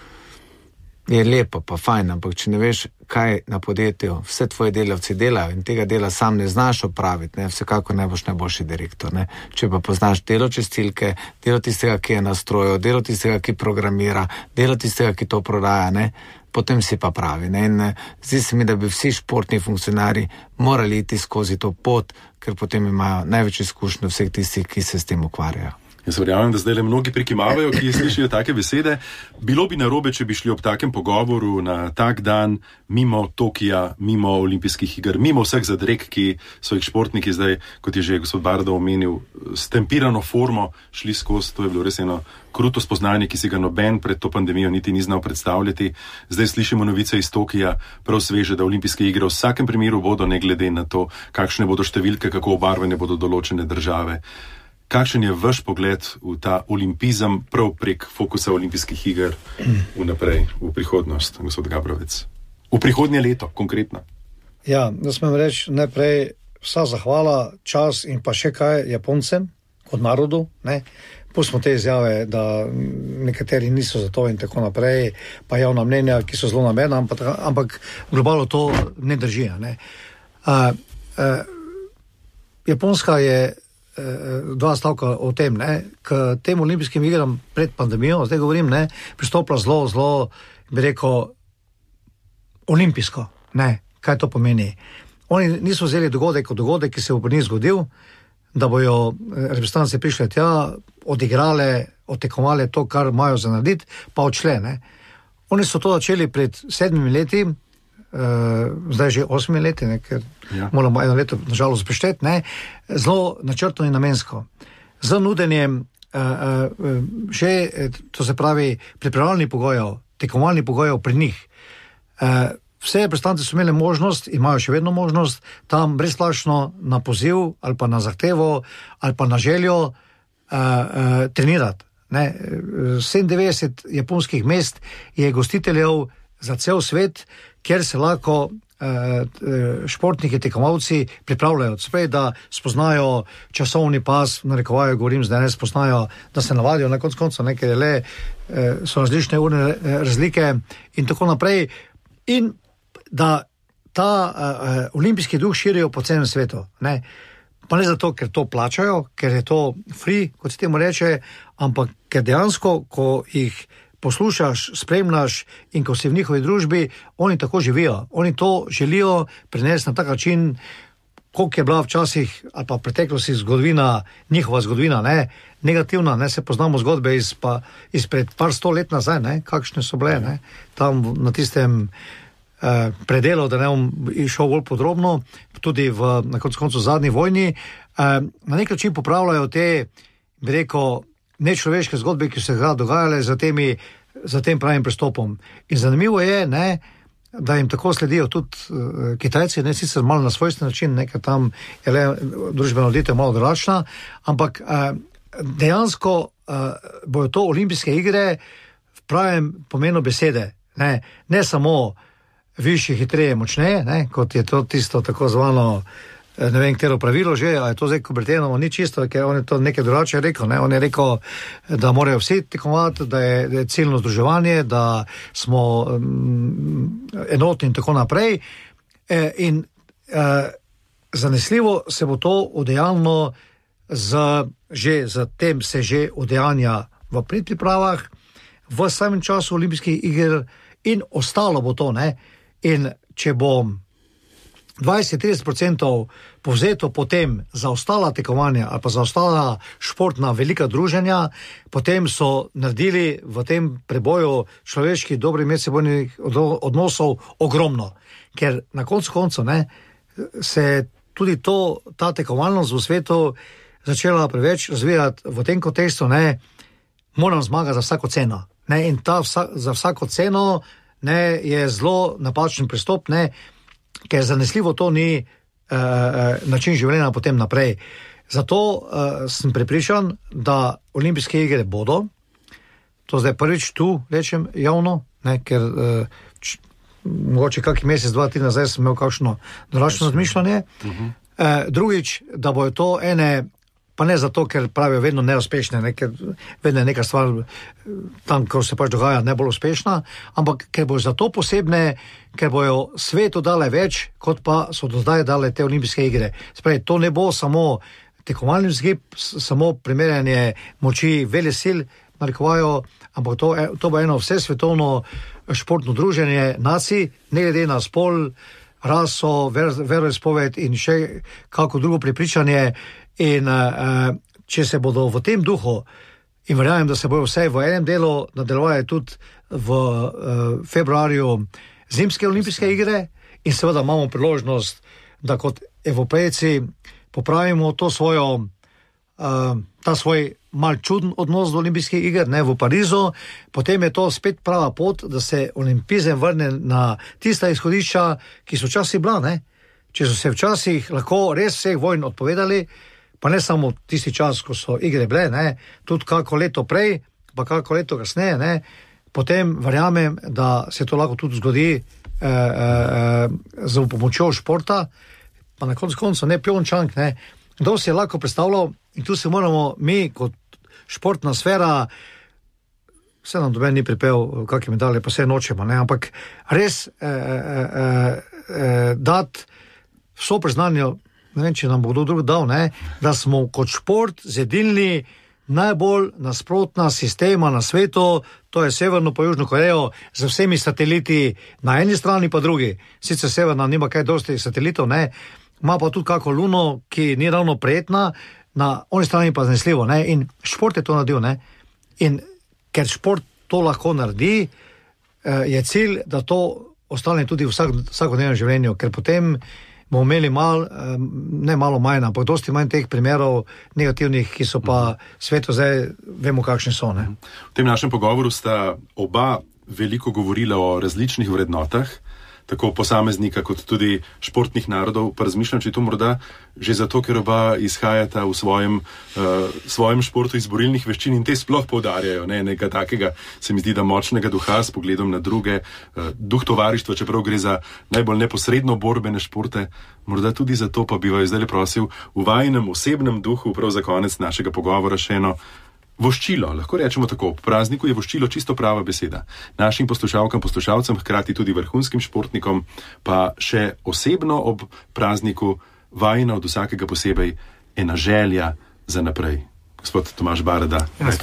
je lepo, pa fajn, ampak če ne veš, kaj na podjetju vse tvoji delavci delajo in tega dela sam ne znaš opraviti, ne, vsekako ne boš najboljši direktor, ne. Če pa poznaš delo čistilke, delo tistega, ki je na stroju, delo tistega, ki programira, delo tistega, ki to prodaja, ne, potem si pa pravi, ne. In zdi se mi, da bi vsi športni funkcionarji morali iti skozi to pot, ker potem imajo največ izkušnje vseh tistih, ki se s tem ukvarjajo. Jaz verjamem, da zdaj le mnogi prikimavajo, ki slišijo take besede. Bilo bi narobe, če bi šli ob takem pogovoru na tak dan mimo Tokija, mimo olimpijskih iger, mimo vseh zadreg, ki so jih športniki zdaj, kot je že gospod Bardo omenil, s tempirano formo šli skozi. To je bilo res eno kruto spoznanje, ki si ga noben pred to pandemijo niti ni znal predstavljati. Zdaj slišimo novice iz Tokija, prav sveže, da olimpijske igre v vsakem primeru bodo, ne glede na to, kakšne bodo številke, kako obarvane bodo določene države. Kakšen je vaš pogled v ta olimpizem prav prek fokusa olimpijskih iger vnaprej, v prihodnost, gospod Gabrovec? V prihodnje leto, konkretno. Ja, da smem reči najprej vsa zahvala, čas in pa še kaj Japoncem kot narodu, ne. Pustimo te izjave, da nekateri niso za to in tako naprej, pa javna mnenja, ki so zelo namerna, ampak, ampak globalno to ne drži, ne. Uh, uh, Japonska je dva stavka o tem, ne, k tem olimpijskim igram pred pandemijo, zdaj govorim, ne, pristopila zelo, zelo, bi rekel, olimpijsko, ne, kaj to pomeni. Oni niso vzeli dogodek kot dogodek, ki se bo pri njih zgodil, da bojo reprezentanci prišli tja, odigrale, otekovale to, kar imajo za narediti, pa odšle, ne. Oni so to začeli pred sedmimi leti, Uh, zdaj že osmi leti, ne, ker ja. moramo eno leto nažalost prešteti, ne, zelo načrtno in namensko. Z nudenjem uh, uh, že, to se pravi, pripravljalnih pogojev, tekmovalnih pogojev pri njih. Uh, vse reprezentanti so imeli možnost, imajo še vedno možnost, tam brezplačno na poziv ali pa na zahtevo ali pa na željo uh, uh, trenirati. Ne. sedemindevetdeset japonskih mest je gostiteljev za cel svet, kjer se lahko eh, športniki, tekmovalci pripravljajo. Spet, da spoznajo časovni pas, narekovajo, govorim zdaj, ne spoznajo, da se navadijo na konc konca, nekaj je le, eh, so različne urne razlike in tako naprej. In da ta eh, olimpijski duh širijo po celem svetu. Ne? Pa ne zato, ker to plačajo, ker je to free, kot se temu reče, ampak ker dejansko, ko jih poslušaš, spremljaš in ko si v njihovi družbi, oni tako živijo. Oni to želijo prenesti na tak način, koliko je bila včasih, ali pa v preteklosti zgodovina, njihova zgodovina, ne, negativna, ne, se poznamo zgodbe iz, pa, izpred par sto let nazaj, ne, kakšne so bile, ne, tam na tistem eh, predelu, da ne bom išel bolj podrobno, tudi v, na koncu koncu zadnji vojni, eh, na nek način popravljajo te, bi rekel, nečloveške zgodbe, ki so se dogajale za, temi, za tem pravim pristopom. In zanimivo je, ne, da jim tako sledijo tudi uh, Kitajci, ne sicer malo na svojsten način, nekaj tam je le družbena oditev malo drugačna, ampak uh, dejansko uh, bojo to olimpijske igre v pravem pomenu besede. Ne, ne samo višje, hitreje, močneje, ne, kot je to tisto tako zvano, ne vem, katero pravilo že, a je to zdaj Kubertenovo, ni čisto, ker on je to nekaj drugače rekel, ne? On je rekel, da morajo vsi tekmovati, da je, da je ciljno združevanje, da smo um, enotni in tako naprej. E, in e, zanesljivo se bo to udejanilo z, že za tem se že udejanja v predpripravah, v samem času olimpijskih iger in ostalo bo to, ne? In če bo dvajset do trideset procentov povzeto potem za ostala tekmovanja ali pa za ostala športna velika druženja, potem so naredili v tem preboju človeških dobrih medsebojnih odnosov ogromno. Ker na koncu koncu, ne, se tudi to, ta tekmovalnost v svetu začela preveč razvijati v tem kontekstu, ne, moram zmagati za vsako ceno. Ne, in ta vsa, za vsako ceno, ne, je zelo napačen pristop, ne, ker zanesljivo to ni uh, način življenja potem naprej. Zato uh, sem prepričan, da olimpijske igre bodo, to zdaj prvič tu rečem javno, ne, ker uh, č, mogoče kakšen mesec, dva, tri nazaj sem imel kakšno drugačno razmišljanje. Uh-huh. Uh, drugič, da bojo to ene, pa ne zato, ker pravijo vedno neuspešne, ne, ker vedno je neka stvar tam, ko se pač dogaja, ne bolj uspešna, ampak ker bojo zato posebne, ker bojo svetu dale več, kot pa so do zdaj dale te olimpijske igre. Spravi, to ne bo samo tekmovalni vzgib, samo primerjanje moči velesil, narekovajo, ampak to, to bo eno vse svetovno športno druženje nacij, ne glede na spol, raso, ver, veroizpoved in še kako drugo prepričanje. In uh, če se bodo v tem duhu, in verjamem, da se bojo vsaj v enem delu nadaljevali tudi v uh, februarju zimske olimpijske igre, in seveda imamo priložnost, da kot Evropejci popravimo to svojo, uh, ta svoj mal čuden odnos do olimpijskih iger, ne, v Parizu, potem je to spet prava pot, da se olimpizem vrne na tista izhodišča, ki so včasih bila, ne. Če so se včasih lahko res vseh vojn odpovedali, pa ne samo tisti čas, ko so igre bile, ne, tudi kako leto prej, pa kako leto kasneje, ne, potem verjamem, da se to lahko tudi zgodi eh, eh, z pomočjo športa, pa na koncu koncu ne Pjončang, ne. Kdo si je lahko predstavljal, in tu se moramo mi kot športna sfera, vse nam doben ni pripel, kakšne medalje, pa vse nočemo, ne, ampak res eh, eh, eh, dati vso priznanje, ne vem, če nam bo kdo drug dal, ne, da smo kot šport zedinili najbolj nasprotna sistema na svetu, to je Severno pa Južno Korejo, z vsemi sateliti na eni strani pa drugi. Sicer Severna nima kaj dosti satelitov, ne, ima pa tudi kako luno, ki ni ravno prijetna, na oni strani pa zanesljivo, ne, in šport je to naredil, ne, in ker šport to lahko naredi, je cilj, da to ostane tudi v vsak, vsakodnevnem življenju, ker potem bomo imeli mal, ne malo manj, ampak dosti manj teh primerov negativnih, ki so pa svetu zdaj, vemo kakšni so, ne. V tem našem pogovoru sta oba veliko govorila o različnih vrednotah, tako posameznika kot tudi športnih narodov, pa razmišljam, če je to morda že zato, ker oba izhajata v svojem, uh, svojem športu iz borilnih veščin in te sploh poudarjajo, ne, nekaj takega, se mi zdi, da močnega duha s pogledom na druge, uh, duh tovarištva, čeprav gre za najbolj neposredno borbene športe, morda tudi zato pa bi vaju zdaj prosil v vajinem osebnem duhu, prav za konec našega pogovora še eno voščilo, lahko rečemo tako, ob prazniku je voščilo čisto prava beseda. Našim poslušalkam, poslušalcem, hkrati tudi vrhunskim športnikom, pa še osebno ob prazniku vajina od vsakega posebej ena želja za naprej. Gospod Tomaž Barada. Ja,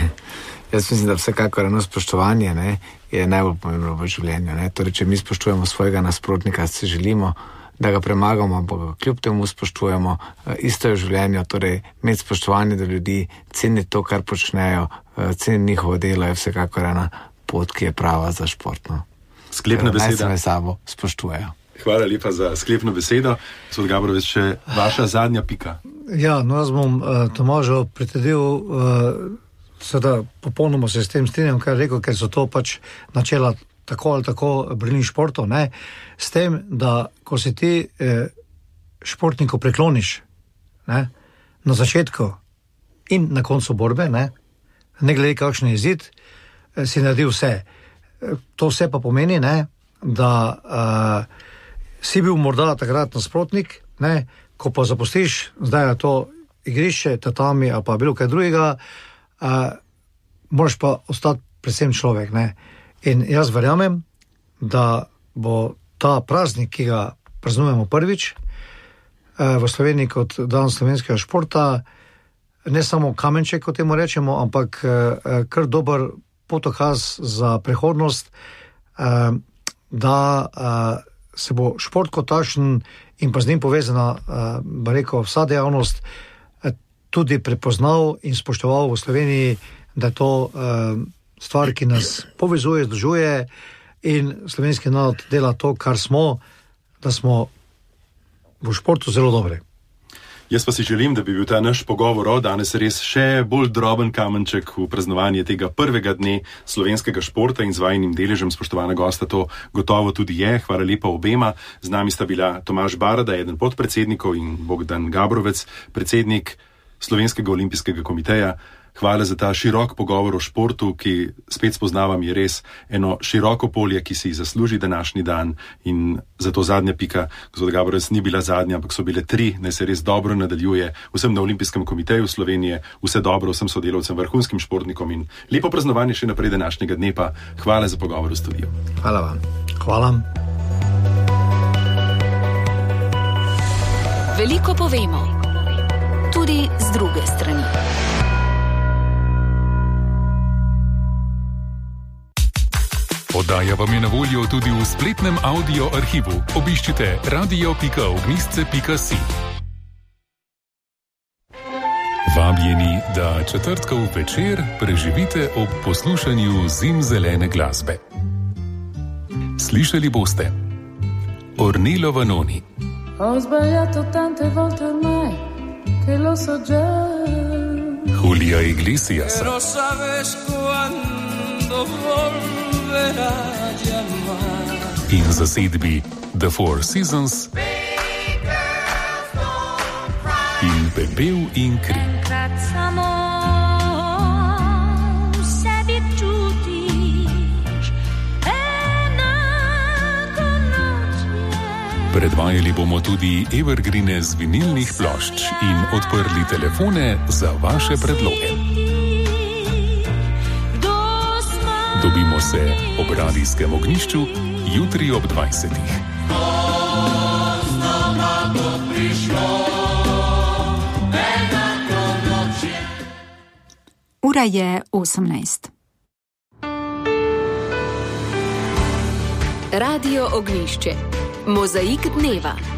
jaz mislim, da vsekakor eno spoštovanje, ne, je najbolj pomembno v življenju. Ne. Torej, če mi spoštujemo svojega nasprotnika, se želimo, da ga premagamo, ampak ga kljub temu spoštujemo, isto je v življenju, torej imeti spoštovanje do ljudi, ceniti to, kar počnejo, ceniti njihovo delo, je vsekakor ena pot, ki je prava za športno. Sklepna beseda. Naj se med sabo spoštujejo. Hvala lepa za sklepno besedo. Gospod Gabrovec, še vaša zadnja pika. Ja, no jaz bom uh, Tomažu pritrdil, uh, seveda popolnoma se s tem strinjam, kar je rekel, ker so to pač načela tako ali tako borilnih športov, ne, s tem, da ko se ti eh, športniku prekloniš, ne, na začetku in na koncu borbe, ne, ne glede kakšen izid, eh, si naredil vse. Eh, to vse pa pomeni, ne, da eh, si bil morda takrat nasprotnik, ne, ko pa zapustiš, zdaj je to igrišče, tatami ali pa bilo kaj drugega, eh, moraš pa ostati predvsem človek, ne. In jaz verjamem, da bo ta praznik, ki ga praznujemo prvič eh, v Sloveniji kot dan slovenskega športa, ne samo kamenček, kot temu rečemo, ampak eh, kar dober potokaz za prihodnost, eh, da eh, se bo šport kot takšen in pa z njim povezana, eh, ba rekel, vsa dejavnost eh, tudi prepoznal in spoštoval v Sloveniji, da je to eh, stvar, ki nas povezuje, združuje in slovenski narod dela to, kar smo, da smo v športu zelo dobri. Jaz pa si želim, da bi bil ta naš pogovor o danes res še bolj droben kamenček v praznovanje tega prvega dne slovenskega športa in z vajinim deležem, spoštovana gosta, to gotovo tudi je. Hvala lepa obema. Z nami sta bila Tomaž Barada, eden podpredsednikov, in Bogdan Gabrovec, predsednik Slovenskega olimpijskega komiteja. Hvala za ta širok pogovor o športu, ki spet spoznavam je res eno široko polje, ki si zasluži današnji dan, in zato zadnja pika, gospod Gabrovec, ni bila zadnja, ampak so bile tri, naj se res dobro nadaljuje vsem na Olimpijskem komiteju Slovenije, vse dobro vsem sodelavcem, vrhunskim športnikom in lepo praznovanje še naprej današnjega dne, pa hvala za pogovor v studiu. Hvala vam. Hvala. Veliko povemo, tudi z druge strani. Oddaja vam je na voljo tudi v spletnem audio arhivu. Obiščite radio pika ognjišče pika si. Vabljeni, da četrtkov večer preživite ob poslušanju zimzelene glasbe. Slišali boste Ornello Vanoni, Ho sbagliato tante volte ormai che lo so già. Julio Iglesias, Pero sabes cuándo volverás a llamar. in zasedbi The Four Seasons in Pepel in kri. Predvajali bomo tudi evergrine z vinilnih plošč in odprli telefone za vaše predloge. Dobimo se ob radijskem ognjišču jutri ob dvajsetih. Ura je osemnajst. Radio Ognjišče. Mozaik dneva.